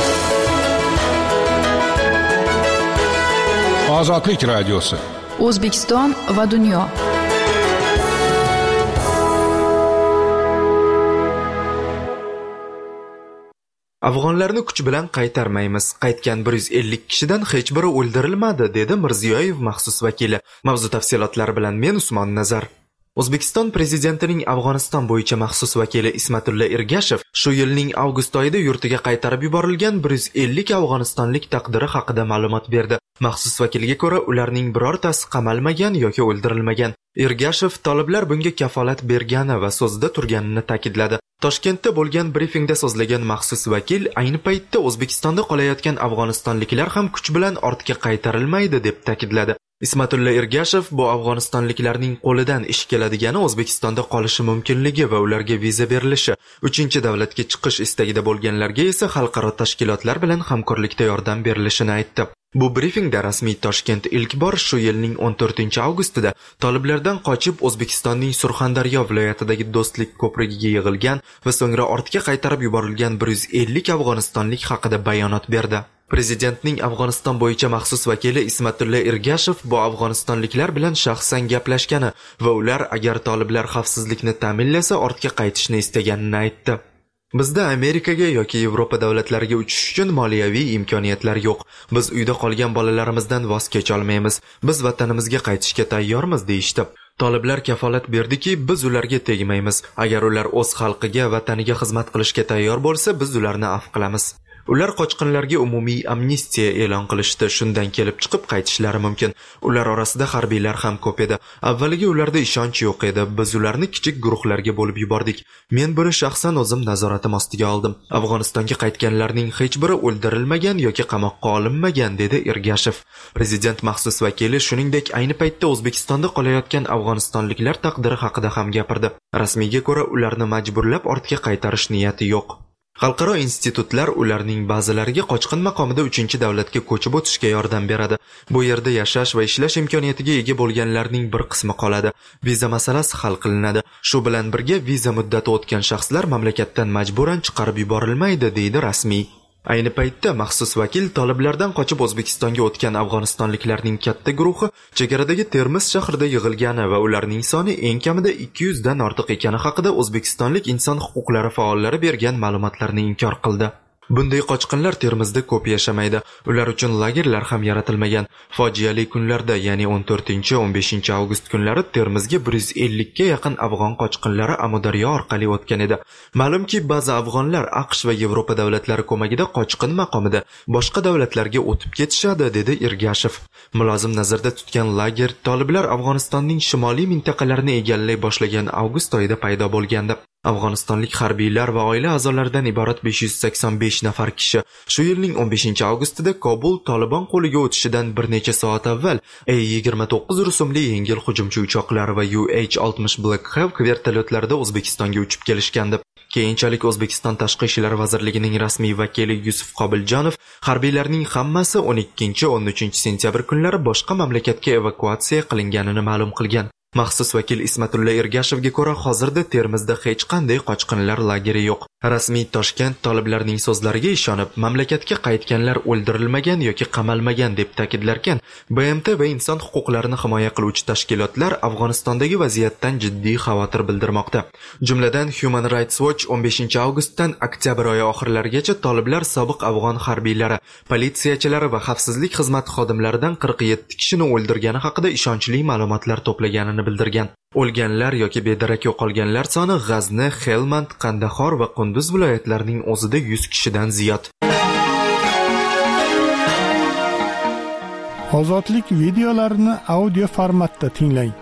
Ozodlik radiosi. O'zbekiston va dunyo. Afg'onlarni kuch bilan qaytarmaymiz. Qaytgan 150 kishidan hech biri o'ldirilmadi, dedi Mirziyoyev maxsus vakili. Mavzu tafsilotlari bilan men Usmon Nazar. O'zbekiston prezidentining Afg'oniston bo'yicha maxsus vakili Ismatulla Ergashev shu yilning avgust oyida yurtiga qaytarib yuborilgan 150 afg'onistonlik taqdiri haqida ma'lumot berdi. Maxsus vakilga ko'ra, ularning birortasi qamalmagan yoki o'ldirilmagan. Ergashev toliblar bunga kafolat bergani va so'zida turganini ta'kidladi. Toshkentda bo'lgan brifingda so'zlagan maxsus vakil ayni paytda O'zbekistonda qolayotgan afg'onistonliklar ham kuch bilan ortga qaytarilmaydi deb ta'kidladi. Ismatulla Ergashev bu afg'onistonliklarning qo'lidan ish keladigani O'zbekistonda qolishi mumkinligi va ularga viza berilishi, 3-davlatga chiqish istagida bo'lganlarga esa xalqaro tashkilotlar bilan hamkorlikda yordam berilishini aytdi. Bu brifingda rasmiy Toshkent ilk bor shu yilning 14-avgustida toliblardan qochib O'zbekistonning Surxondaryo viloyatidagi Do'stlik ko'prigiga yig'ilgan va so'ngra ortga qaytarib yuborilgan 150 afg'onistonlik haqida bayonot berdi. Prezidentning Afg'oniston bo'yicha maxsus vakili Ismatulla Ergashev bu afg'onistonliklar bilan shaxsan gaplashgani va ular agar toliblar xavfsizlikni ta'minlasa ortga qaytishni istaganini aytdi. Bizda Amerikaga yoki Yevropa davlatlariga uchish uchun moliyaviy imkoniyatlar yo'q. Biz uyda qolgan bolalarimizdan voz kecha olmaymiz. Biz vatanimizga qaytishga tayyormiz deyishdi. Toliblar kafolat berdiki, biz ularga tegmaymiz. Agar ular o'z xalqiga, vataniga xizmat qilishga tayyor bo'lsa, biz ularni afv qilamiz. Ular qochqinlarga umumiy amnistiya e'lon qilishdi. Shundan kelib chiqib qaytishlari mumkin. Ular orasida harbiylar ham ko'p edi. Avvaliga ularda ishonch yo'q edi. Biz ularni kichik guruhlarga bo'lib yubordik. Men buni shaxsan o'zim nazoratim ostiga oldim. Afg'onistonga qaytganlarning hech biri o'ldirilmagan yoki qamoqqa olinmagan, dedi Ergashev. Prezident maxsus vakili shuningdek ayni paytda O'zbekistonda qolayotgan afg'onistonliklar taqdiri haqida ham gapirdi. Rasmiyga ko'ra, ularni majburlab ortga qaytarish niyati yo'q. Xalqaro institutlar ularning ba'zilariga qochqin maqomida 3-davlatga ko'chib o'tishga yordam beradi. Bu yerda yashash va ishlash imkoniyatiga ega bo'lganlarning bir qismi qoladi. Viza masalasi hal qilinadi. Shu bilan birga viza muddati o'tgan shaxslar mamlakatdan majburan chiqarib yuborilmaydi, deydi rasmiy. Ayni paytda maxsus vakil toliblardan qochib O'zbekistonga o'tgan afg'onistonliklarning katta guruhi chegaradagi Termiz shahrida yig'ilgani va ularning soni eng kamida 200 dan ortiq ekani haqida o'zbekistonlik inson huquqlari faollari bergan ma'lumotlarni inkor qildi. Bunday qochqinlar Termizda ko'p yashamaydi. Ular uchun lagerlar ham yaratilmagan. Fojiali kunlarda, ya'ni 14-15 avgust kunlari Termizga 150 ga yaqin afg'on qochqinlari Amudaryo orqali o'tgan edi. Ma'lumki, ba'zi afg'onlar AQSh va Yevropa davlatlari ko'magida qochqin maqomida boshqa davlatlarga o'tib ketishadi, dedi Ergashev. Mulozim nazarda tutgan lager toliblar Afg'onistonning shimoliy mintaqalarini egallay boshlagan avgust oyida paydo bo'lgandi. Afg'onistonlik harbiylar va oila a'zolaridan iborat 585 nafar kishi shu yilning 15-avgustida Kobul Taliban qo'liga o'tishidan bir necha soat avval A-29 rusumli yengil hujumchi uchoqlar va UH-60 Black Hawk vertolyotlarida O'zbekistonga uchib kelishgandi. Keyinchalik O'zbekiston Tashqi ishlar vazirligining rasmiy vakili Yusuf Qobiljonov harbiylarning hammasi 12-13 sentyabr kunlari boshqa mamlakatga evakuatsiya qilinganini ma'lum qilgan. Maxsus vakil Ismatulla Ergashevga ko'ra, hozirda Termizda hech qanday qochqinlar lageri yo'q. Rasmiy Toshkent toliblarning so'zlariga ishonib, mamlakatga qaytganlar o'ldirilmagan yoki qamalmagan deb ta'kidlarkan, BMT va inson huquqlarini himoya qiluvchi tashkilotlar Afg'onistondagi vaziyatdan jiddiy xavotir bildirmoqda. Jumladan Human Rights Watch 15-avgustdan oktyabr oyi oxirlarigacha toliblar sobiq afg'on harbiylari, politsiyachilari va xavfsizlik xizmati xodimlaridan 47 kishini o'ldirgani haqida ishonchli ma'lumotlar to'plaganini bildirgan. O'lganlar yoki bedarak yo'qolganlar soni G'azni, Helmand, Qandahor va Qunduz viloyatlarining o'zida 100 kishidan ziyod. Ozodlik videolarini audio formatda tinglang.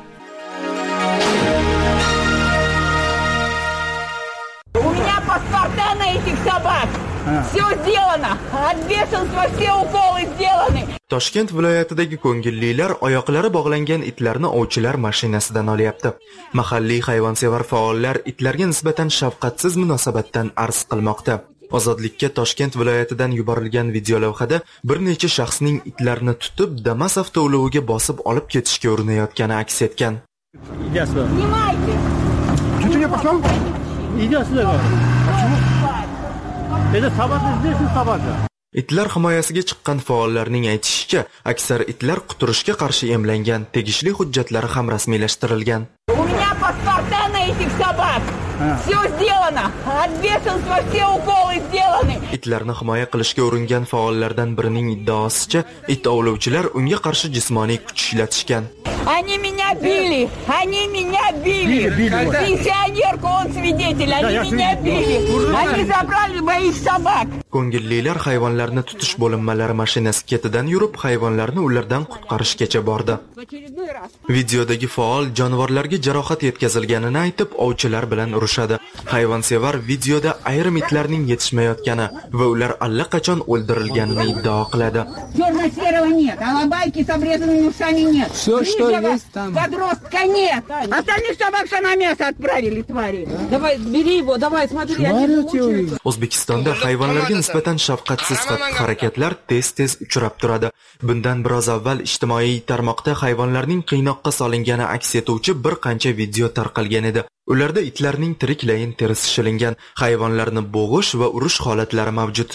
У меня паспорта на этих собак. Все сделано. От бешенства все уколы сделаны. Toshkent viloyatidagi ko'ngillilar oyoqlari bog'langan itlarni ovchilar mashinasidan olyapti. Mahalliy hayvonsevar faollar itlarga nisbatan shafqatsiz munosabatdan arz qilmoqda. Ozodlikka Toshkent viloyatidan yuborilgan videolavhada bir necha shaxsning itlarni tutib Damas avtouloviga bosib olib ketishga urinayotgani aks etgan. Снимайте. Чуть не пошел? Иди сюда. Почему? Это собака здесь, собака. Itlar himoyasiga chiqqan faollarning aytishicha, aksar itlar quturishga qarshi emlangan, tegishli hujjatlari ham rasmiylashtirilgan. У меня паспорта на этих собак. Все сделано. От бешенства все уколы сделаны. Itlarni himoya qilishga uringan faollardan birining iddaosicha, it ovlovchilar unga qarshi jismoniy kuch ishlatishgan. Они меня били. Они меня били. Пенсионерку, он свидетель. Они меня били. Они забрали моих собак. Ko'ngillilar hayvonlarni tutish bo'linmalari mashinasi ketidan yurib, hayvonlarni ulardan qutqarishgacha bordi. Videodagi faol jonivorlarga jarohat yetkazilganini aytib, ovchilar bilan urushadi. Hayvonsevar videoda ayrim itlarning yetishmayotgani va ular allaqachon o'ldirilganini iddao qiladi. Черно-серого нет, а лобайки с обрезанными ушами нет. Все, что Подростка нет. Остальных собак все на мясо отправили, твари. Давай, бери его, давай, смотри. O'zbekistonda hayvonlarga nisbatan shafqatsiz xatti-harakatlar tez-tez uchrab turadi. Bundan biroz avval ijtimoiy tarmoqda hayvonlarning qiynoqqa solingani aks etuvchi bir qancha video tarqalgan edi. Ularda itlarning tiriklayin terisi shilingan, hayvonlarni bo'g'ish va urish holatlari mavjud.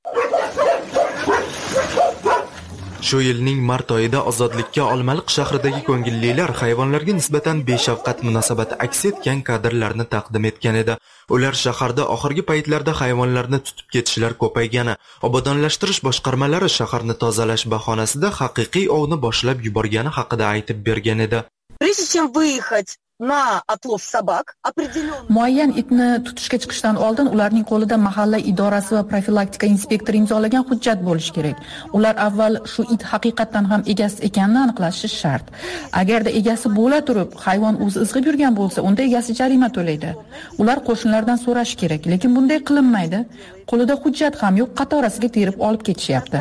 Shu yilning mart oyida Ozodlikka Olmaliq shahridagi ko'ngillilar hayvonlarga nisbatan beshafqat munosabat aks etgan kadrlarni taqdim etgan edi. Ular shaharda oxirgi paytlarda hayvonlarni tutib ketishlar ko'paygani, obodonlashtirish boshqarmalari shaharni tozalash bahonasida haqiqiy ovni boshlab yuborgani haqida aytib bergan edi. Прежде чем выехать на отлов собак, muayyan itni tutishga chiqishdan oldin ularning qo'lida mahalla idorasi va profilaktika inspektori imzolagan hujjat bo'lishi kerak. Ular avval shu it haqiqatan ham egasi ekanini aniqlashi shart. Agarda egasi bo'la turib hayvon o'zi izg'ib yurgan bo'lsa, unda egasi jarima to'laydi. Ular qo'shnilardan so'rashi kerak, lekin bunday qilinmaydi. Qo'lida hujjat ham yo'q, qatorasiga terib olib ketishyapti.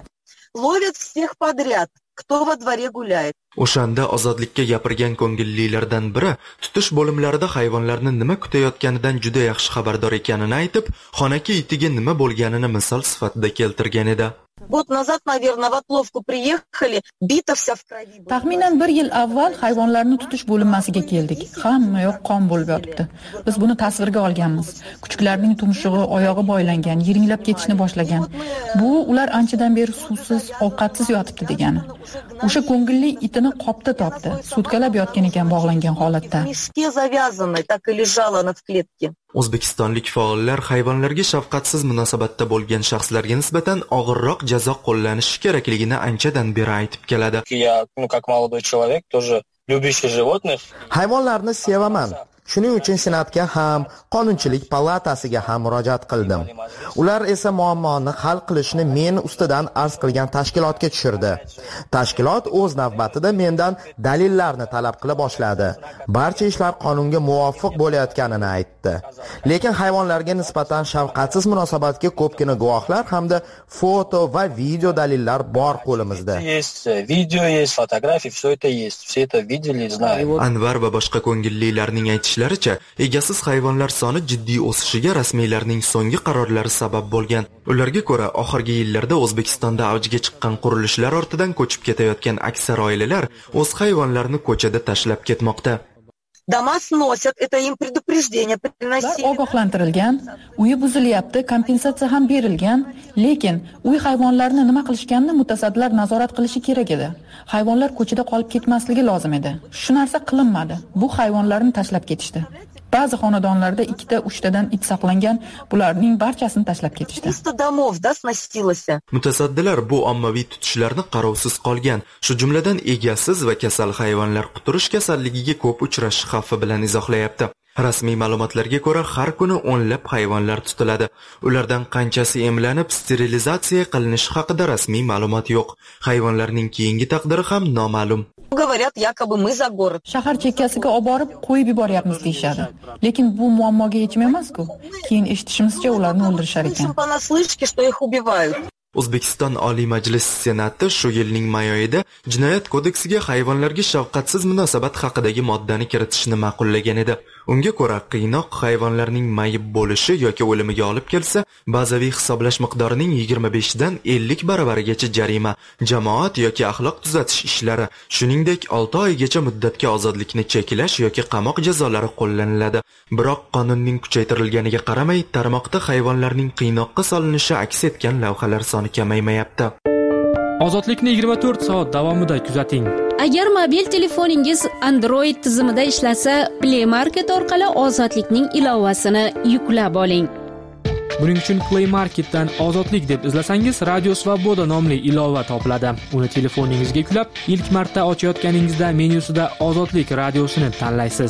Ловят всех подряд, кто во дворе гуляет. O'shanda Ozodlikka gapirgan ko'ngillilardan biri tutish bo'limlarida hayvonlarni nima kutayotganidan juda yaxshi xabardor ekanini aytib, xonaki itiga nima bo'lganini misol sifatida keltirgan edi. Год назад, наверное, в отловку приехали, бита вся в крови. Taxminan 1 yil avval hayvonlarni tutish bo'linmasiga keldik. Hamma yoq qon bo'lib yotibdi. Biz buni tasvirga olganmiz. Kuchuklarning tumshug'i, oyog'i boylangan, yiringlab ketishni boshlagan. Bu ular anchadan beri suvsiz, ovqatsiz yotibdi degani. O'sha ko'ngilli itini qopda topdi. Sutkalab yotgan ekan bog'langan holatda. Мешке завязаны, так и лежала она в клетке. O'zbekistonlik faollar hayvonlarga shafqatsiz munosabatda bo'lgan shaxslarga nisbatan og'irroq jazo qo'llanishi kerakligini anchadan beri aytib keladi. Я, как молодой человек, тоже любящий животных. Hayvonlarni sevaman. Shuning uchun Senatga ham, Qonunchilik palatasiga ham murojaat qildim. Ular esa muammoni hal qilishni men ustidan arz qilgan tashkilotga tushirdi. Tashkilot o'z navbatida mendan dalillarni talab qila boshladi. Barcha ishlar qonunga muvofiq bo'layotganini aytdi. Lekin hayvonlarga nisbatan shafqatsiz munosabatga ko'pgina guvohlar hamda foto va video dalillar bor qo'limizda. Есть видео, есть фотографии, все это есть. Все это видели и знают. Anvar va boshqa ko'ngillilarning aytishlaricha, egasiz hayvonlar soni jiddiy o'sishiga rasmiylarning so'nggi qarorlari sabab bo'lgan. Ularga ko'ra, oxirgi yillarda O'zbekistonda avjiga chiqqan qurilishlar ortidan ko'chib ketayotgan aksar oilalar o'z hayvonlarini ko'chada tashlab ketmoqda. Дома сносят, это им предупреждение приносили. Ogohlantirilgan, uyi buzilyapti, kompensatsiya ham berilgan, lekin uy hayvonlarini nima qilishganini mutasaddilar nazorat qilishi kerak edi. Hayvonlar ko'chada qolib ketmasligi lozim edi. Shu narsa qilinmadi. Bu hayvonlarni tashlab ketishdi. Ba'zi xonadonlarda 2-3 tadan it saqlangan, bularning barchasini tashlab ketishdi. 300 домов, да, сносилось. Mutasaddilar bu ommaviy tutishlarni qarovsiz qolgan, shu jumladan egasiz va kasal hayvonlar quturish kasalligiga ko'p uchrashi xavfi bilan izohlayapti. Rasmiy ma'lumotlarga ko'ra, har kuni o'nlab hayvonlar tutiladi. Ulardan qanchasi emlanib, sterilizatsiya qilinishi haqida rasmiy ma'lumot yo'q. Hayvonlarning keyingi taqdiri ham noma'lum. Говорят, якобы мы за город. Shahar chekkasiga olib borib qo'yib yuboryapmiz deyshadi. Lekin bu muammoga yechim emas-ku. Keyin eshitishimizcha ularni o'ldirishar ekan. Понаслышке, что их убивают. O'zbekiston Oliy Majlis Senati shu yilning may oyida Jinoyat kodeksiga hayvonlarga shafqatsiz munosabat haqidagi moddani kiritishni ma'qullagan edi. Unga ko'ra, qiynoq hayvonlarning mayib bo'lishi yoki o'limiga olib kelsa, bazaviy hisoblash miqdorining 25 dan 50 baravarigacha jarima, jamoat yoki axloq tuzatish ishlari, shuningdek 6 oygacha muddatga ozodlikni cheklash yoki qamoq jazolari qo'llaniladi. Biroq qonunning kuchaytirilganiga qaramay, tarmoqda hayvonlarning qiynoqqa solinishi aks etgan lavhalar soni kamaymayapti. Ozodlikni 24 soat davomida kuzating. Agar mobil telefoningiz Android tizimida ishlasa, Play Market orqali Ozodlikning ilovasini yuklab oling. Buning uchun Play Marketdan Ozodlik deb izlasangiz, Radio Svoboda nomli ilova topiladi. Uni telefoningizga yuklab, ilk marta ochayotganingizda menyusida Ozodlik radiosini tanlaysiz.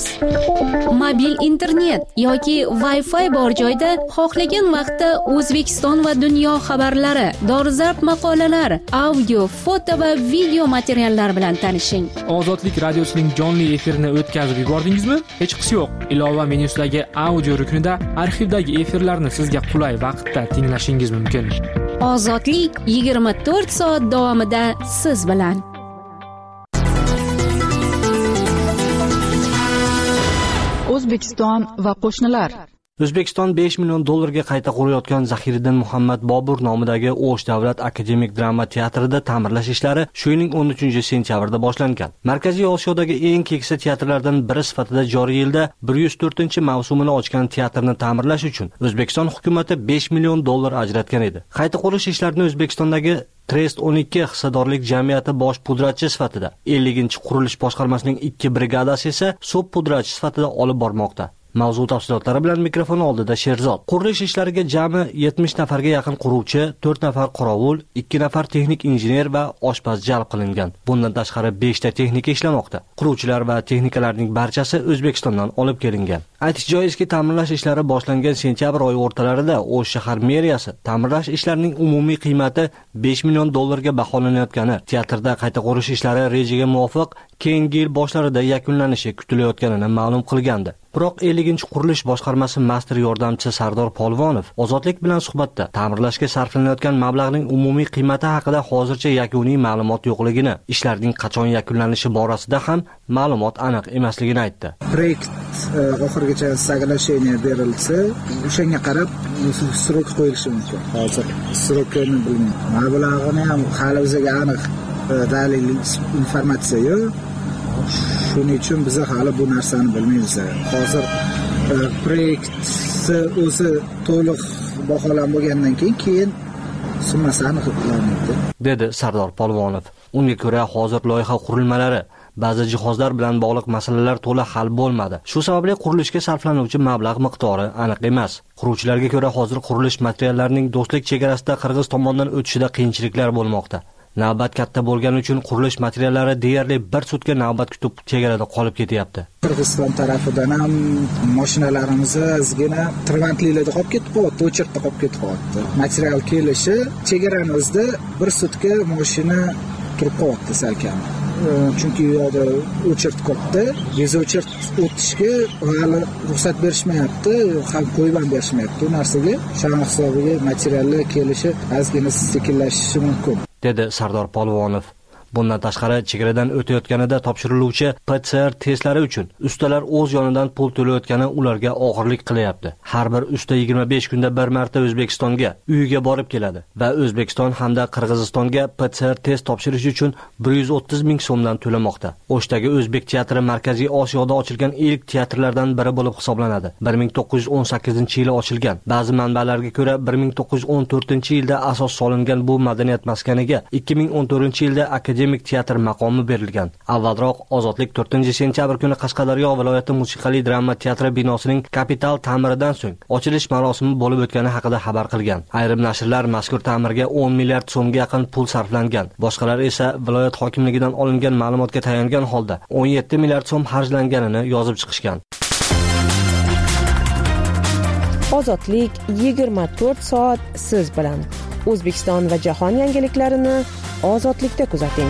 Mobil internet yoki Wi-Fi bor joyda xohlagan vaqtda O'zbekiston va dunyo xabarlari, dolzarb maqolalar, audio, foto va video materiallar bilan tanishing. Ozodlik radiosining jonli efirini o'tkazib yubordingizmi? Hech qisi yo'q. Ilova menyusidagi audio ruknida arxivdagi efirlarni sizga qulay vaqtda tinglashingiz mumkin. Ozodlik 24 soat davomida siz bilan. O'zbekiston va qo'shnilar. O'zbekiston 5 million dollarga qayta qurayotgan Zahiriddin Muhammad Bobur nomidagi O'sh davlat akademik drama teatrida ta'mirlash ishlari shu yilning 13 sentyabrda boshlangan. Markaziy Osiyodagi eng keksa teatrlardan biri sifatida joriy yilda 104-mavsumini ochgan teatrni ta'mirlash uchun O'zbekiston hukumatı 5 million dollar ajratgan edi. Qayta qurish ishlarini O'zbekistondagi Trest 12 hissadorlik jamiyati bosh pudratchi sifatida 50-qurilish boshqarmasining 2 brigadasi esa subpudratchi sifatida olib bormoqda. Mavzu tafsilotlari bilan mikrofon oldida Sherzod. Qurilish ishlariga jami 70 nafarga yaqin quruvchi, 4 nafar qorovul, 2 nafar texnik injener va oshpaz jalb qilingan. Bundan tashqari 5 ta texnika ishlamoqda. Quruvchilar va texnikalarning barchasi O'zbekistondan olib kelingan. Aytish joizki, ta'mirlash ishlari boshlangan sentyabr oyi o'rtalarida O'sh shahar meriyasi ta'mirlash ishlarining umumiy qiymati 5 million dollarga baholanayotgani, teatrda qayta qurish ishlari rejaga muvofiq keyingi yil boshlarida yakunlanishi kutilayotganini ma'lum qilgandi. Biroq 50-qurilish boshqarmasi master yordamchisi Sardor Polvonov Ozodlik bilan suhbatda ta'mirlashga sarflanayotgan mablag'ning umumiy qiymati haqida hozircha yakuniy ma'lumot yo'qligini, ishlarning qachon yakunlanishi borasida ham ma'lumot aniq emasligini aytdi. Proyekt oxirigacha соглашение berilsa, o'shanga qarab srok qo'yilishi mumkin. Hozir srokni bilmayman. Mablag'ini ham hali o'ziga aniq dalil informatsiya yo'q. Shuning uchun biz hali bu narsani bilmaymiz. Hozir proyektni o'zi to'liq baholanib bo'lgandan keyin summasi aniqlanadi, dedi Sardor Polvonov. Unga ko'ra hozir loyiha qurilmalari, ba'zi jihozlar bilan bog'liq masalalar to'liq hal bo'lmadi. Shu sababli qurilishga sarflanuvchi mablag' miqdori aniq emas. Quruvchilarga ko'ra hozir qurilish materiallarining do'stlik chegarasida Qirg'iz tomonidan o'tishida qiyinchiliklar bo'lmoqda. Navbat katta bo'lgani uchun qurilish materiallari deyarli 1 sutka navbat kutib chegarada qolib ketyapti. Qirg'iziston tarafidan ham mashinalarimiz ozgina tirbandliklarda qolib ketib qoldi, o'chirtda qolib ketib qoldi. Material kelishi chegarani o'zida 1 sutka mashina turib qoldi salkam. Chunki yo'da o'chirt qoldi, bezo'chirt o'tishga hali ruxsat berishmayapti, ham qo'yib ham berishmayapti. Bu narsaga shana hisobiga materiallar kelishi ozgina sekinlashishi mumkin, dedi Sardor Polvonov. Bundan tashqari chegaradan o'tayotganida topshiriluvchi PCR testlari uchun ustalar o'z yonidan pul to'layotgani ularga og'irlik qilyapti. Har bir usta 25 kunda bir marta O'zbekistonga uyiga borib keladi va O'zbekiston hamda Qirg'izistonga PCR test topshirish uchun 130 ming so'mdan to'lamoqda. O'shdagi O'zbek teatri Markaziy Osiyoda ochilgan ilk teatrlardan biri bo'lib hisoblanadi. 1918-yili ochilgan. Ba'zi manbalarga ko'ra 1914-yilda asos solingan bu madaniyat maskaniga 2014-yilda akademik teatr maqomi berilgan. Avvalroq Ozodlik 4-sentyabr kuni Qashqadaryo viloyati musiqali drama teatri binosining kapital ta'miridan so'ng ochilish marosimi bo'lib o'tgani haqida xabar qilgan. Ayrim nashrlar mazkur ta'mirga 10 milliard so'mga yaqin pul sarflangan. Boshqalar esa viloyat hokimligidan olingan ma'lumotga tayangan holda 17 milliard so'm xarjlanganini yozib chiqishgan. Ozodlik 24 soat siz bilan. O'zbekiston va jahon yangiliklarini Ozodlikda kuzating.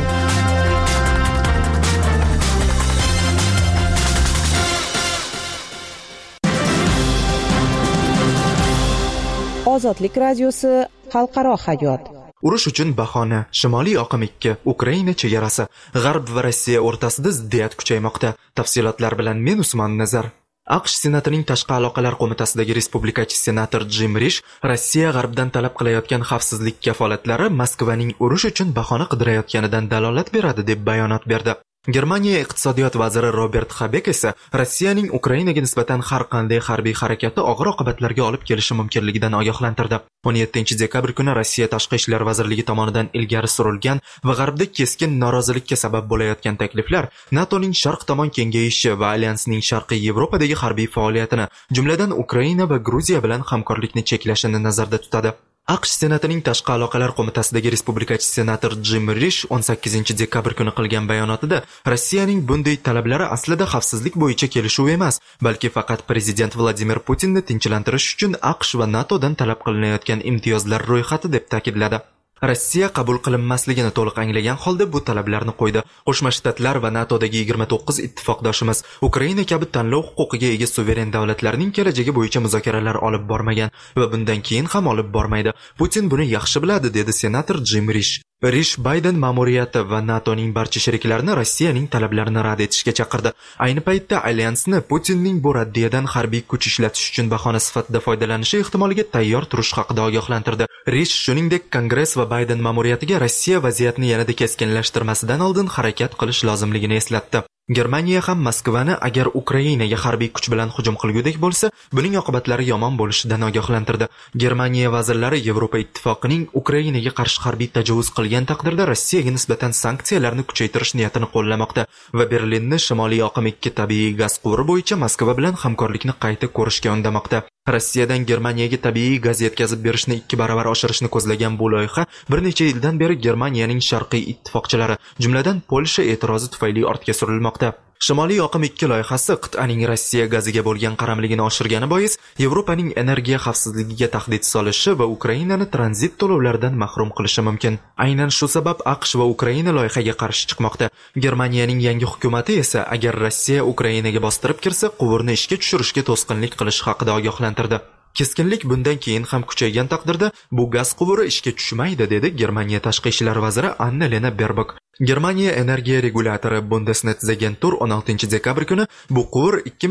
Ozodlik radiosi xalqaro hayot. Urush uchun bahona. Shimoliy oqim 2, Ukraina chegarasi, G'arb va Rossiya o'rtasida ziddiyat kuchaymoqda. Tafsilotlar bilan men Usmon Nazar. AQSh Senatining Tashqi aloqalar qo'mitasidagi respublikachi senator Jim Rish Rossiya G'arbdan talab qilayotgan xavfsizlik kafolatlari Moskvaning urush uchun bahona qidirayotganidan dalolat beradi deb bayonot berdi. Germaniya iqtisodiyot vaziri Robert Habeck esa Rossiyaning Ukrainaga nisbatan har qanday harbiy harakati og'ir oqibatlarga olib kelishi mumkinligidan ogohlantirdi. 17-dekabr kuni Rossiya Tashqi ishlar vazirligi tomonidan ilgari surilgan va G'arbda keskin norozilikka sabab bo'layotgan takliflar NATOning sharq tomon kengayishi va alyansning Sharqiy Yevropadagi harbiy faoliyatini, jumladan Ukraina va Gruziya bilan hamkorlikni cheklashini nazarda tutadi. AQSh Senatining Tashqi aloqalar qo'mitasidagi respublikachi senator Jim Rish 18-dekabr kuni qilgan bayonotida Rossiyaning bunday talablari aslida xavfsizlik bo'yicha kelishuv emas, balki faqat prezident Vladimir Putinni tinchlantirish uchun AQSh va NATOdan talab qilinayotgan imtiyozlar ro'yxati deb ta'kidladi. Rossiya qabul qilinmasligini to'liq anglagan holda bu talablarni qo'ydi. Qo'shma Shtatlar va NATOdagi 29 ittifoqdoshimiz Ukraina kabi tanlov huquqiga ega suveren davlatlarning kelajagi bo'yicha muzokaralar olib bormagan va bundan keyin ham olib bormaydi. Putin buni yaxshi biladi, dedi senator Jim Rish. Rish Bayden ma'muriyati va NATOning barcha sheriklarini Rossiyaning talablarini rad etishga chaqirdi. Ayni paytda alyansni Putinning bu raddiyadan harbiy kuch ishlatish uchun bahona sifatida foydalanishi ehtimoliga tayyor turish haqida ogohlantirdi. Rish shuningdek Kongress va Bayden ma'muriyatiga Rossiya vaziyatni yanada keskinlashtirmasidan oldin harakat qilish lozimligini eslatdi. Germaniya ham Moskvani agar Ukrainaga harbiy kuch bilan hujum qilgudek bo'lsa, buning oqibatlari yomon bo'lishidan ogohlantirdi. Germaniya vazirlari Yevropa ittifoqining Ukrainaga qarshi harbiy tajovuz qilgan taqdirda Rossiyaga nisbatan sanksiyalarni kuchaytirish niyatini qo'llamoqda va Berlinni Shimoliy oqim 2 tabiiy gaz quvuri bo'yicha Moskva bilan hamkorlikni qayta ko'rishga undamoqda. Rossiyadan Germaniyaga tabiiy gaz yetkazib berishni 2 barobar oshirishni ko'zlagan bu loyiha bir necha yildan beri Germaniyaning sharqiy ittifoqchilari, jumladan Polsha e'tirozi tufayli ortga surilmoqda. Shimoliy oqim 2 loyihasi qit'aning Rossiya gaziga bo'lgan qaramligini oshirgani bois Yevropaning energiya xavfsizligiga tahdid solishi va Ukrainani tranzit to'lovlaridan mahrum qilishi mumkin. Aynan shu sabab AQSh va Ukraina loyihaga qarshi chiqmoqda. Germaniyaning yangi hukumatı esa agar Rossiya Ukrainaga bostirib kirsa, quvurni ishga tushirishga to'sqinlik qilish haqida ogohlantirdi. Keskinlik bundan keyin ham kuchaygan taqdirda bu gaz quvuri ishga tushmaydi, dedi Germaniya tashqi ishlar vaziri Annalena Baerbock. Germaniya energiya regulatori Bundesnetzagentur 16 dekabr kuni bu quvur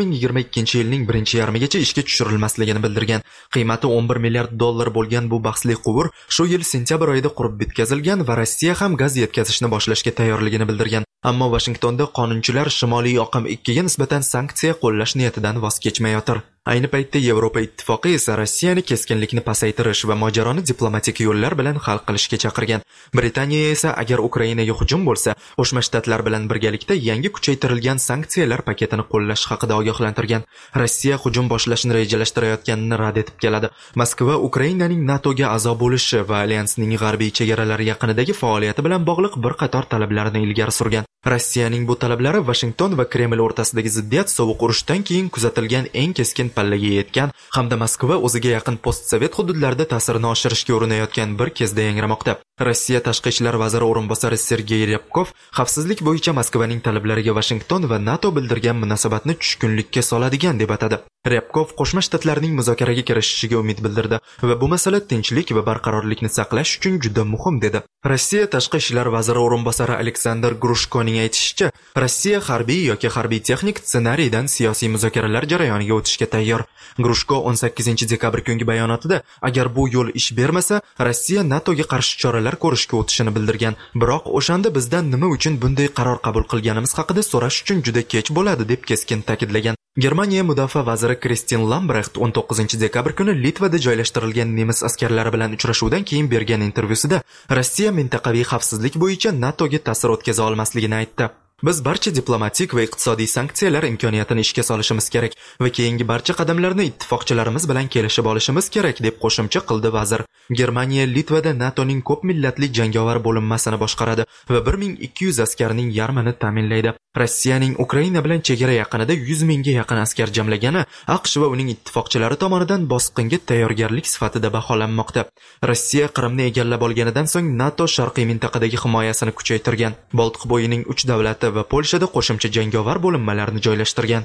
2022 yilning birinchi yarmigacha ishga tushirilmasligini bildirgan. Qiymati 11 milliard dollar bo'lgan bu bahsli quvur shu yil sentyabr oyida qurib bitkazilgan va Rossiya ham gaz yetkazishni boshlashga tayyorligini bildirgan. Ammo Washingtonda qonunchilar Shimoliy oqim 2 ga nisbatan sanksiya qo'llash niyatidan voz kechmayotir. Ayni paytda Yevropa ittifoqi esa Rossiyani keskinlikni pasaytirish va mojaroni diplomatik yo'llar bilan hal qilishga chaqirgan. Britaniya esa agar Ukrainaga hujum bo'lsa, Qo'shma Shtatlar bilan birgalikda yangi kuchaytirilgan sanksiyalar paketini qo'llash haqida ogohlantirgan. Rossiya hujum boshlashni rejalashtirayotganini rad etib keladi. Moskva Ukrainaning NATOga a'zo bo'lishi va alyansning g'arbiy chegaralari yaqinidagi faoliyati bilan bog'liq bir qator talablarni ilgari surgan. Rossiyaning bu talablari Washington va Kreml o'rtasidagi ziddiyat sovuq urushdan keyin kuzatilgan eng keskin pallaga yetgan hamda Moskva o'ziga yaqin postsovet hududlarda ta'sirini oshirishga urinayotgan bir kezda yangramoqda. Rossiya tashqi ishlar vaziri o'rinbosari Sergey Ryabkov xavfsizlik bo'yicha Moskvaning talablariga Washington va NATO bildirgan munosabatni tushkunlikka soladigan deb atadi. Ryabkov Qo'shma Shtatlarning muzokaraga kirishishiga umid bildirdi va bu masala tinchlik va barqarorlikni saqlash uchun juda muhim dedi. Rossiya tashqi ishlar vaziri o'rinbosari Aleksandr Grushkoning aytishicha, Rossiya harbiy yoki harbiy texnik ssenariydan siyosiy muzokaralar jarayoniga o'tishga tayyor. Grushko 18 dekabr kungi bayonotida agar bu yo'l ish bermasa, Rossiya NATOga qarshi choralar ko'rishga o'tishini bildirgan. Biroq o'shanda bizdan nima uchun bunday qaror qabul qilganimiz haqida so'rash uchun juda kech bo'ladi deb keskin ta'kidlagan. Germaniya mudofaa vaziri Kristin Lambrecht 19 dekabr kuni Litvada joylashtirilgan nemis askarlari bilan uchrashuvdan keyin bergan intervyusida Rossiya mintaqaviy xavfsizlik bo'yicha NATOga ta'sir o'tkaza olmasligini aytdi. Biz barcha diplomatik va iqtisodiy sanksiyalar imkoniyatini ishga solishimiz kerak va keyingi barcha qadamlarni ittifoqchilarimiz bilan kelishib olishimiz kerak deb qo'shimcha qildi vazir. Germaniya Litvada NATOning ko'p millatli jangovar bo'linmasini boshqaradi va 1200 askarning yarmini ta'minlaydi. Rossiyaning Ukraina bilan chegara yaqinida 100 mingga yaqin askar jamlagani AQSh va uning ittifoqchilari tomonidan bosqinga tayyorgarlik sifatida baholanmoqda. Rossiya Qrimni egallab olganidan so'ng NATO sharqiy mintaqadagi himoyasini kuchaytirgan. Boltiq bo'yining 3 davlati va Polshada qo'shimcha jangovar bo'linmalarni joylashtirgan.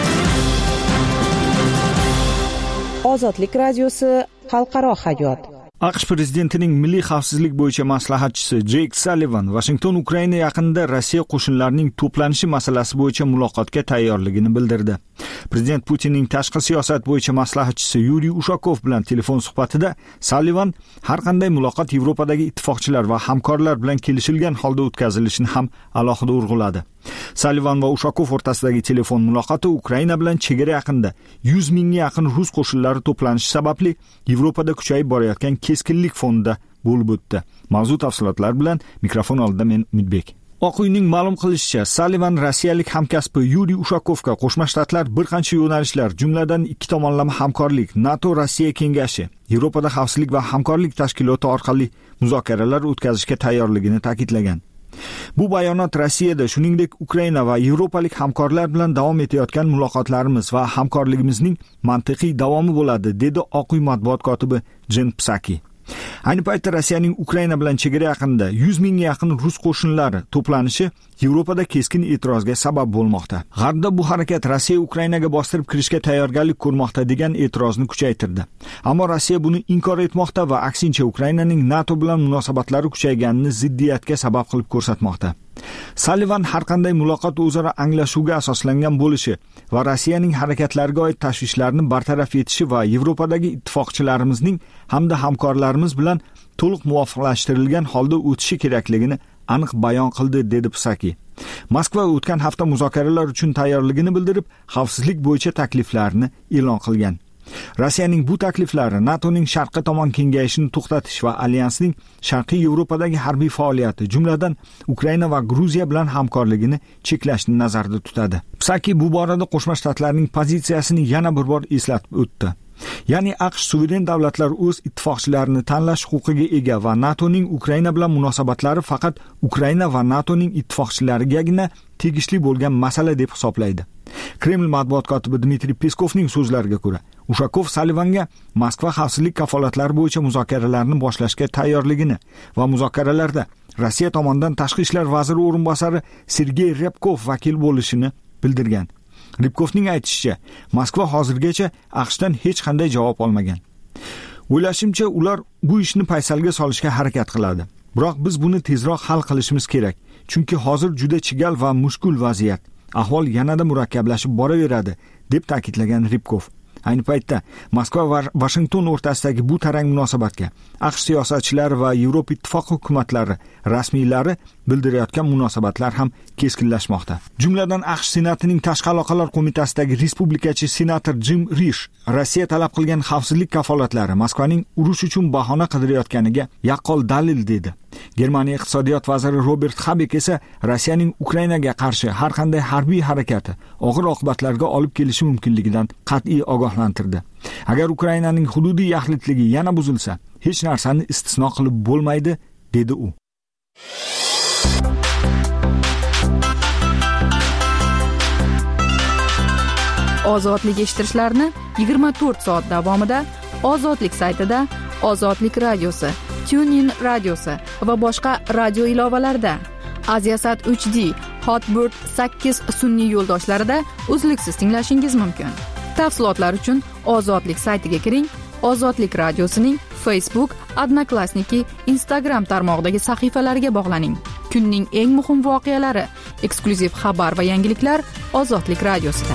Ozodlik radiosi xalqaro hayot. AQSh prezidentining milliy xavfsizlik bo'yicha maslahatchisi Jake Sullivan Washington Ukraina yaqinida Rossiya qo'shinlarining to'planishi masalasi bo'yicha muloqotga tayyorligini bildirdi. Prezident Putinning tashqi siyosat bo'yicha maslahatchisi Yuriy Ushakov bilan telefon suhbatida Sullivan har qanday muloqot Yevropadagi ittifoqchilar va hamkorlar bilan kelishilgan holda o'tkazilishini ham alohida urg'uladi. Sullivan va Ushakov o'rtasidagi telefon muloqoti Ukraina bilan chegara yaqinida 100 mingga yaqin rus qo'shinlari to'planishi sababli Yevropada kuchayib borayotgan keskinlik fonida bo'lib o'tdi. Mavzu tafsilotlar bilan mikrofon oldida men Umidbek. Oq uyning ma'lum qilishicha, Sullivan rossiyalik hamkasbi Yuriy Ushakovga Qo'shma Shtatlar bir qancha yo'nalishlar, jumladan ikki tomonlama hamkorlik, NATO-Rossiya kengashi, Yevropada xavfsizlik va hamkorlik tashkiloti orqali muzokaralar o'tkazishga tayyorligini ta'kidlagan. Bu bayonot Rossiyada, shuningdek Ukraina va yevropalik hamkorlar bilan davom etayotgan muloqotlarimiz va hamkorligimizning mantiqiy davomi bo'ladi, dedi Oq uy matbuot kotibi Jen Psaki. Ayni paytda Rossiyaning Ukraina bilan chegara yaqinida 100 mingga yaqin rus qo'shinlari to'planishi Yevropada keskin e'tirozga sabab bo'lmoqda. G'arbda bu harakat Rossiya Ukrainaga bostirib kirishga tayyorgarlik ko'rmoqda degan e'tirozni kuchaytirdi. Ammo Rossiya buni inkor etmoqda va aksincha Ukrainaning NATO bilan munosabatlari kuchayganini ziddiyatga sabab qilib ko'rsatmoqda. Sullivan har qanday muloqot o'zaro anglashuvga asoslangan bo'lishi va Rossiyaning harakatlariga oid tashvishlarni bartaraf etishi va Yevropadagi ittifoqchilarimizning hamda hamkorlarimiz bilan to'liq muvofiqlashtirilgan holda o'tishi kerakligini aniq bayon qildi, dedi Psaki. Moskva o'tgan hafta muzokaralar uchun tayyorligini bildirib, xavfsizlik bo'yicha takliflarini e'lon qilgan. Rossiyaning bu takliflari NATOning sharqqa tomon kengayishini to'xtatish va alyansning Sharqiy Yevropadagi harbiy faoliyati, jumladan Ukraina va Gruziya bilan hamkorligini cheklashni nazarda tutadi. Psaki bu borada Qo'shma Shtatlarning pozitsiyasini yana bir bor eslatib o'tdi. Ya'ni AQSh suveren davlatlar o'z ittifoqchilarini tanlash huquqiga ega va NATOning Ukraina bilan munosabatlari faqat Ukraina va NATOning ittifoqchilarigagina tegishli bo'lgan masala deb hisoblaydi. Kreml matbuot kotibi Dmitriy Peskovning so'zlariga ko'ra, Ushakov Sullivanga Moskva xavfsizlik kafolatlari bo'yicha muzokaralarni boshlashga tayyorligini va muzokaralarda Rossiya tomonidan tashqi ishlar vaziri o'rinbosari Sergey Ryabkov vakil bo'lishini bildirgan. Ryabkovning aytishicha, Moskva hozirgacha AQShdan hech qanday javob olmagan. O'ylashimcha, ular bu ishni paysalga solishga harakat qiladi. Biroq biz buni tezroq hal qilishimiz kerak, chunki hozir juda chigal va mushkul vaziyat. Ahvol yanada murakkablashib boraveradi, deb ta'kidlagan Ryabkov. Ayni paytda Moskva va Washington o'rtasidagi bu tarang munosabatga AQSh siyosatchilari va Yevropa ittifoqi hukumatlari rasmiylari bildirayotgan munosabatlar ham keskinlashmoqda. Jumladan AQSh Senatining Tashqi aloqalar qo'mitasidagi respublikachi senator Jim Risch Rossiya talab qilgan xavfsizlik kafolatlari Moskvaning urush uchun bahona qidirayotganiga yaqqol dalil dedi. Germaniya iqtisodiyot vaziri Robert Habeck esa Rossiyaning Ukrainaga qarshi har qanday harbiy harakati og'ir oqibatlarga olib kelishi mumkinligidan qat'iy ogohlantirdi. Agar Ukrainaning hududiy yaxlitligi yana buzilsa, hech narsani istisno qilib bo'lmaydi, dedi u. Ozodlik eshittirishlarni 24 soat davomida Ozodlik saytida, Ozodlik radiosi, TuneIn radiosi va boshqa radio ilovalarda, Aziasat 3D, Hotbird 8 sun'iy yo'ldoshlarida uzluksiz tinglashingiz mumkin. Tafsilotlar uchun Ozodlik saytiga kiring. Ozodlik radiosining Facebook, Odnoklassniki, Instagram tarmog'idagi sahifalariga bog'laning. Kunning eng muhim voqealari, eksklyuziv xabar va yangiliklar Ozodlik radiosida.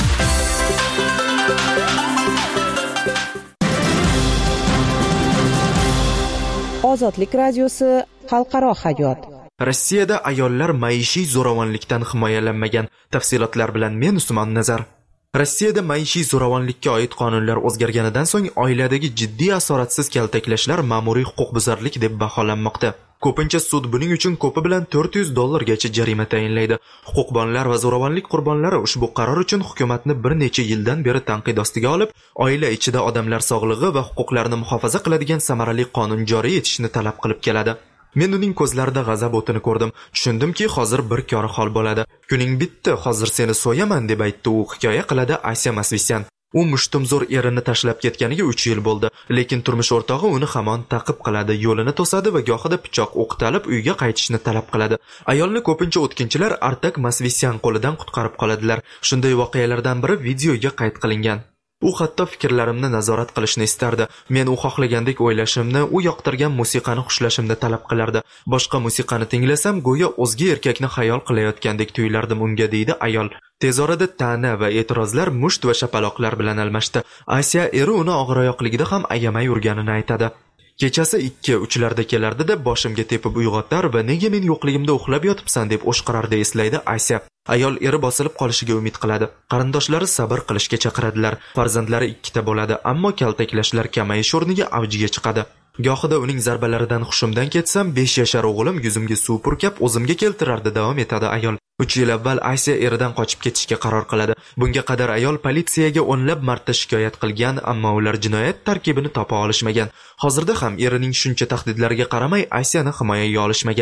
Ozodlik radiosi xalqaro hayot. Rossiyada ayollar maishiy zo'ravonlikdan himoyalanmagan. Tafsilotlar bilan men Usmon Nazar. Rossiyada maishiy zo'ravonlikka oid qonunlar o'zgarganidan so'ng oiladagi jiddiy asoratsiz kaltaklashlar ma'muriy huquqbuzarlik deb baholanmoqda. Ko'pincha sud buning uchun ko'pi bilan $400 jarima tayinlaydi. Huquqbonlar va zo'ravonlik qurbonlari ushbu qaror uchun hukumatni bir necha yildan beri tanqid ostiga olib, oila ichida odamlar sog'lig'i va huquqlarini muhofaza qiladigan samarali qonun joriy etishni talab qilib keladi. Men uning ko'zlarida g'azab o'tini ko'rdim. Tushundimki, hozir bir kori hol bo'ladi. Kuning bitti, hozir seni so'yaman deb aytdi u, hikoya qiladi Asya Masvisyan. U mushtumzo'r erini tashlab ketganiga 3 yil bo'ldi, lekin turmush o'rtog'i uni hamon ta'qib qiladi, yo'lini to'sadi va gohida pichoq o'qitalib uyga qaytishni talab qiladi. Ayolni ko'pincha o'tkinchilar Artak Masvisyan qo'lidan qutqarib qoladilar. Shunday voqealardan biri videoga qayd qilingan. U hatto fikrlarimni nazorat qilishni istardi. Men u xohlagandek o'ylashimni, u yoqtirgan musiqani xushlashimni talab qilardi. Boshqa musiqani tinglasam, go'yo o'zga erkakni xayol qilayotgandek tuyulardim unga, deydi ayol. Tez orada ta'na va e'tirozlar musht va shapaloqlar bilan almashdi. Asya eri uni og'iroyoqligida ham ayamay urganini aytadi. Kechasi 2-3larda kelardi-da boshimga tepib uyg'otar va nega men yo'qligimda uxlab yotibsan deb o'shqirardi, eslaydi Asya. Ayol eri bosilib qolishiga umid qiladi. Qarindoshlari sabr qilishga chaqiradilar. Farzandlari 2 ta bo'ladi, ammo kaltaklashlar kamayish o'rniga avjiga chiqadi. Gohida uning zarbalaridan hushimdan ketsam, 5 yashar o'g'lim yuzimga suv purkab o'zimga keltirardi, davom etadi ayol. 3 yil avval Asya eridan qochib ketishga qaror qiladi. Bunga qadar ayol politsiyaga o'nlab marta shikoyat qilgan, ammo ular jinoyat tarkibini topa olishmagan. Hozirda ham erining shuncha tahdidlariga qaramay Asyani himoyaga olishmagan.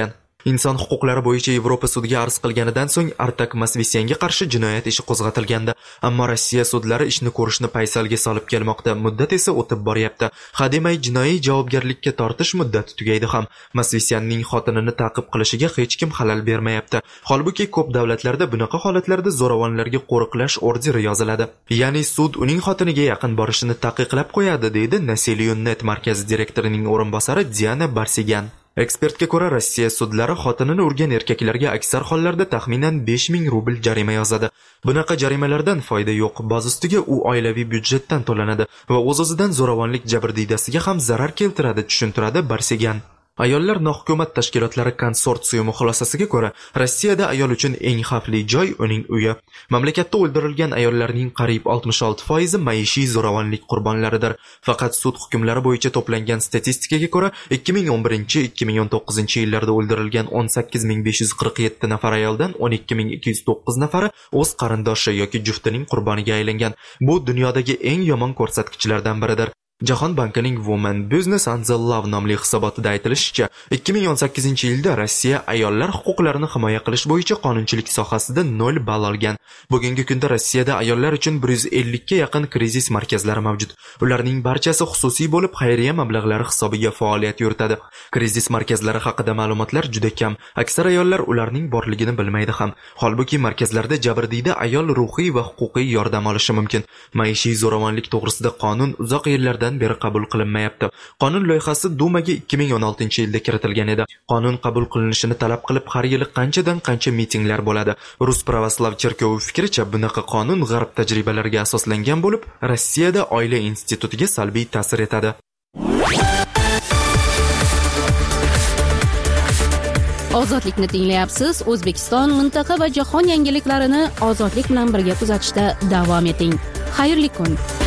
Inson huquqlari bo'yicha Yevropa sudiga arz qilganidan so'ng Artak Masvisyanga qarshi jinoyat ishi qo'zg'atilgandi. Ammo Rossiya sudlari ishni ko'rishni paysalga solib kelmoqda. Muddat esa o'tib boryapti. Hademay jinoiy javobgarlikka tortish muddati tugaydi ham. Masvisyanning xotinini ta'qib qilishiga hech kim xalal bermayapti. Holbuki ko'p davlatlarda bunaqa holatlarda zo'ravonlarga qo'riqlash orderi yoziladi. Ya'ni sud uning xotiniga yaqin borishini taqiqlab qo'yadi, deydi Naseliyonnet markazi direktorining o'rinbosari Diana Barsigan. Ekspertga ko'ra, Rossiya sudlari xotinini urgan erkaklarga aksar hollarda taxminan 5000 rubl jarima yozadi. Bunaqa jarimalardan foyda yo'q. Boz ustiga u oilaviy byudjetdan to'lanadi va o'z-o'zidan zo'ravonlik jabrdiydasiga ham zarar keltiradi, tushuntiradi Barsigan. Ayollar nohukumat tashkilotlari konsorsiumi xulosasiga ko'ra, Rossiyada ayol uchun eng xavfli joy uning uyi. Mamlakatda o'ldirilgan ayollarning qariyb 66% maishiy zo'ravonlik qurbonlaridir. Faqat sud hukmlari bo'yicha to'plangan statistikaga ko'ra, 2011-2019 yillarda o'ldirilgan 18547 nafar ayoldan 12209 nafari o'z qarindoshi yoki juftining qurboniga aylangan. Bu dunyodagi eng yomon ko'rsatkichlardan biridir. Jahon bankining Women Business and the Love nomli hisobotida aytilishicha, 2018-yilda Rossiya ayollar huquqlarini himoya qilish bo'yicha qonunchilik sohasida 0 ball olgan. Bugungi kunda Rossiyada ayollar uchun 150 ga yaqin krizis markazlari mavjud. Ularning barchasi xususiy bo'lib, xayriya mablag'lari hisobiga faoliyat yuritadi. Krizis markazlari haqida ma'lumotlar juda kam. Aksar ayollar ularning borligini bilmaydi ham. Holbuki markazlarda jabrdiyda ayol ruhiy va huquqiy yordam olishi mumkin. Maishiy zo'ravonlik to'g'risida qonun uzoq yillardan beri qabul qilinmayapti. Qonun loyihasi Dumaga 2016-yilda kiritilgan edi. Qonun qabul qilinishini talab qilib har yili qanchadan qancha mitinglar bo'ladi. Rus pravoslav cherkovi fikricha, bunaqa qonun g'arb tajribalariga asoslangan bo'lib, Rossiyada oila institutiga salbiy ta'sir etadi. Ozodlikni tinglayapsiz. O'zbekiston, mintaqa va jahon yangiliklarini ozodlik bilan birga kuzatishda davom eting. Xayrli kun.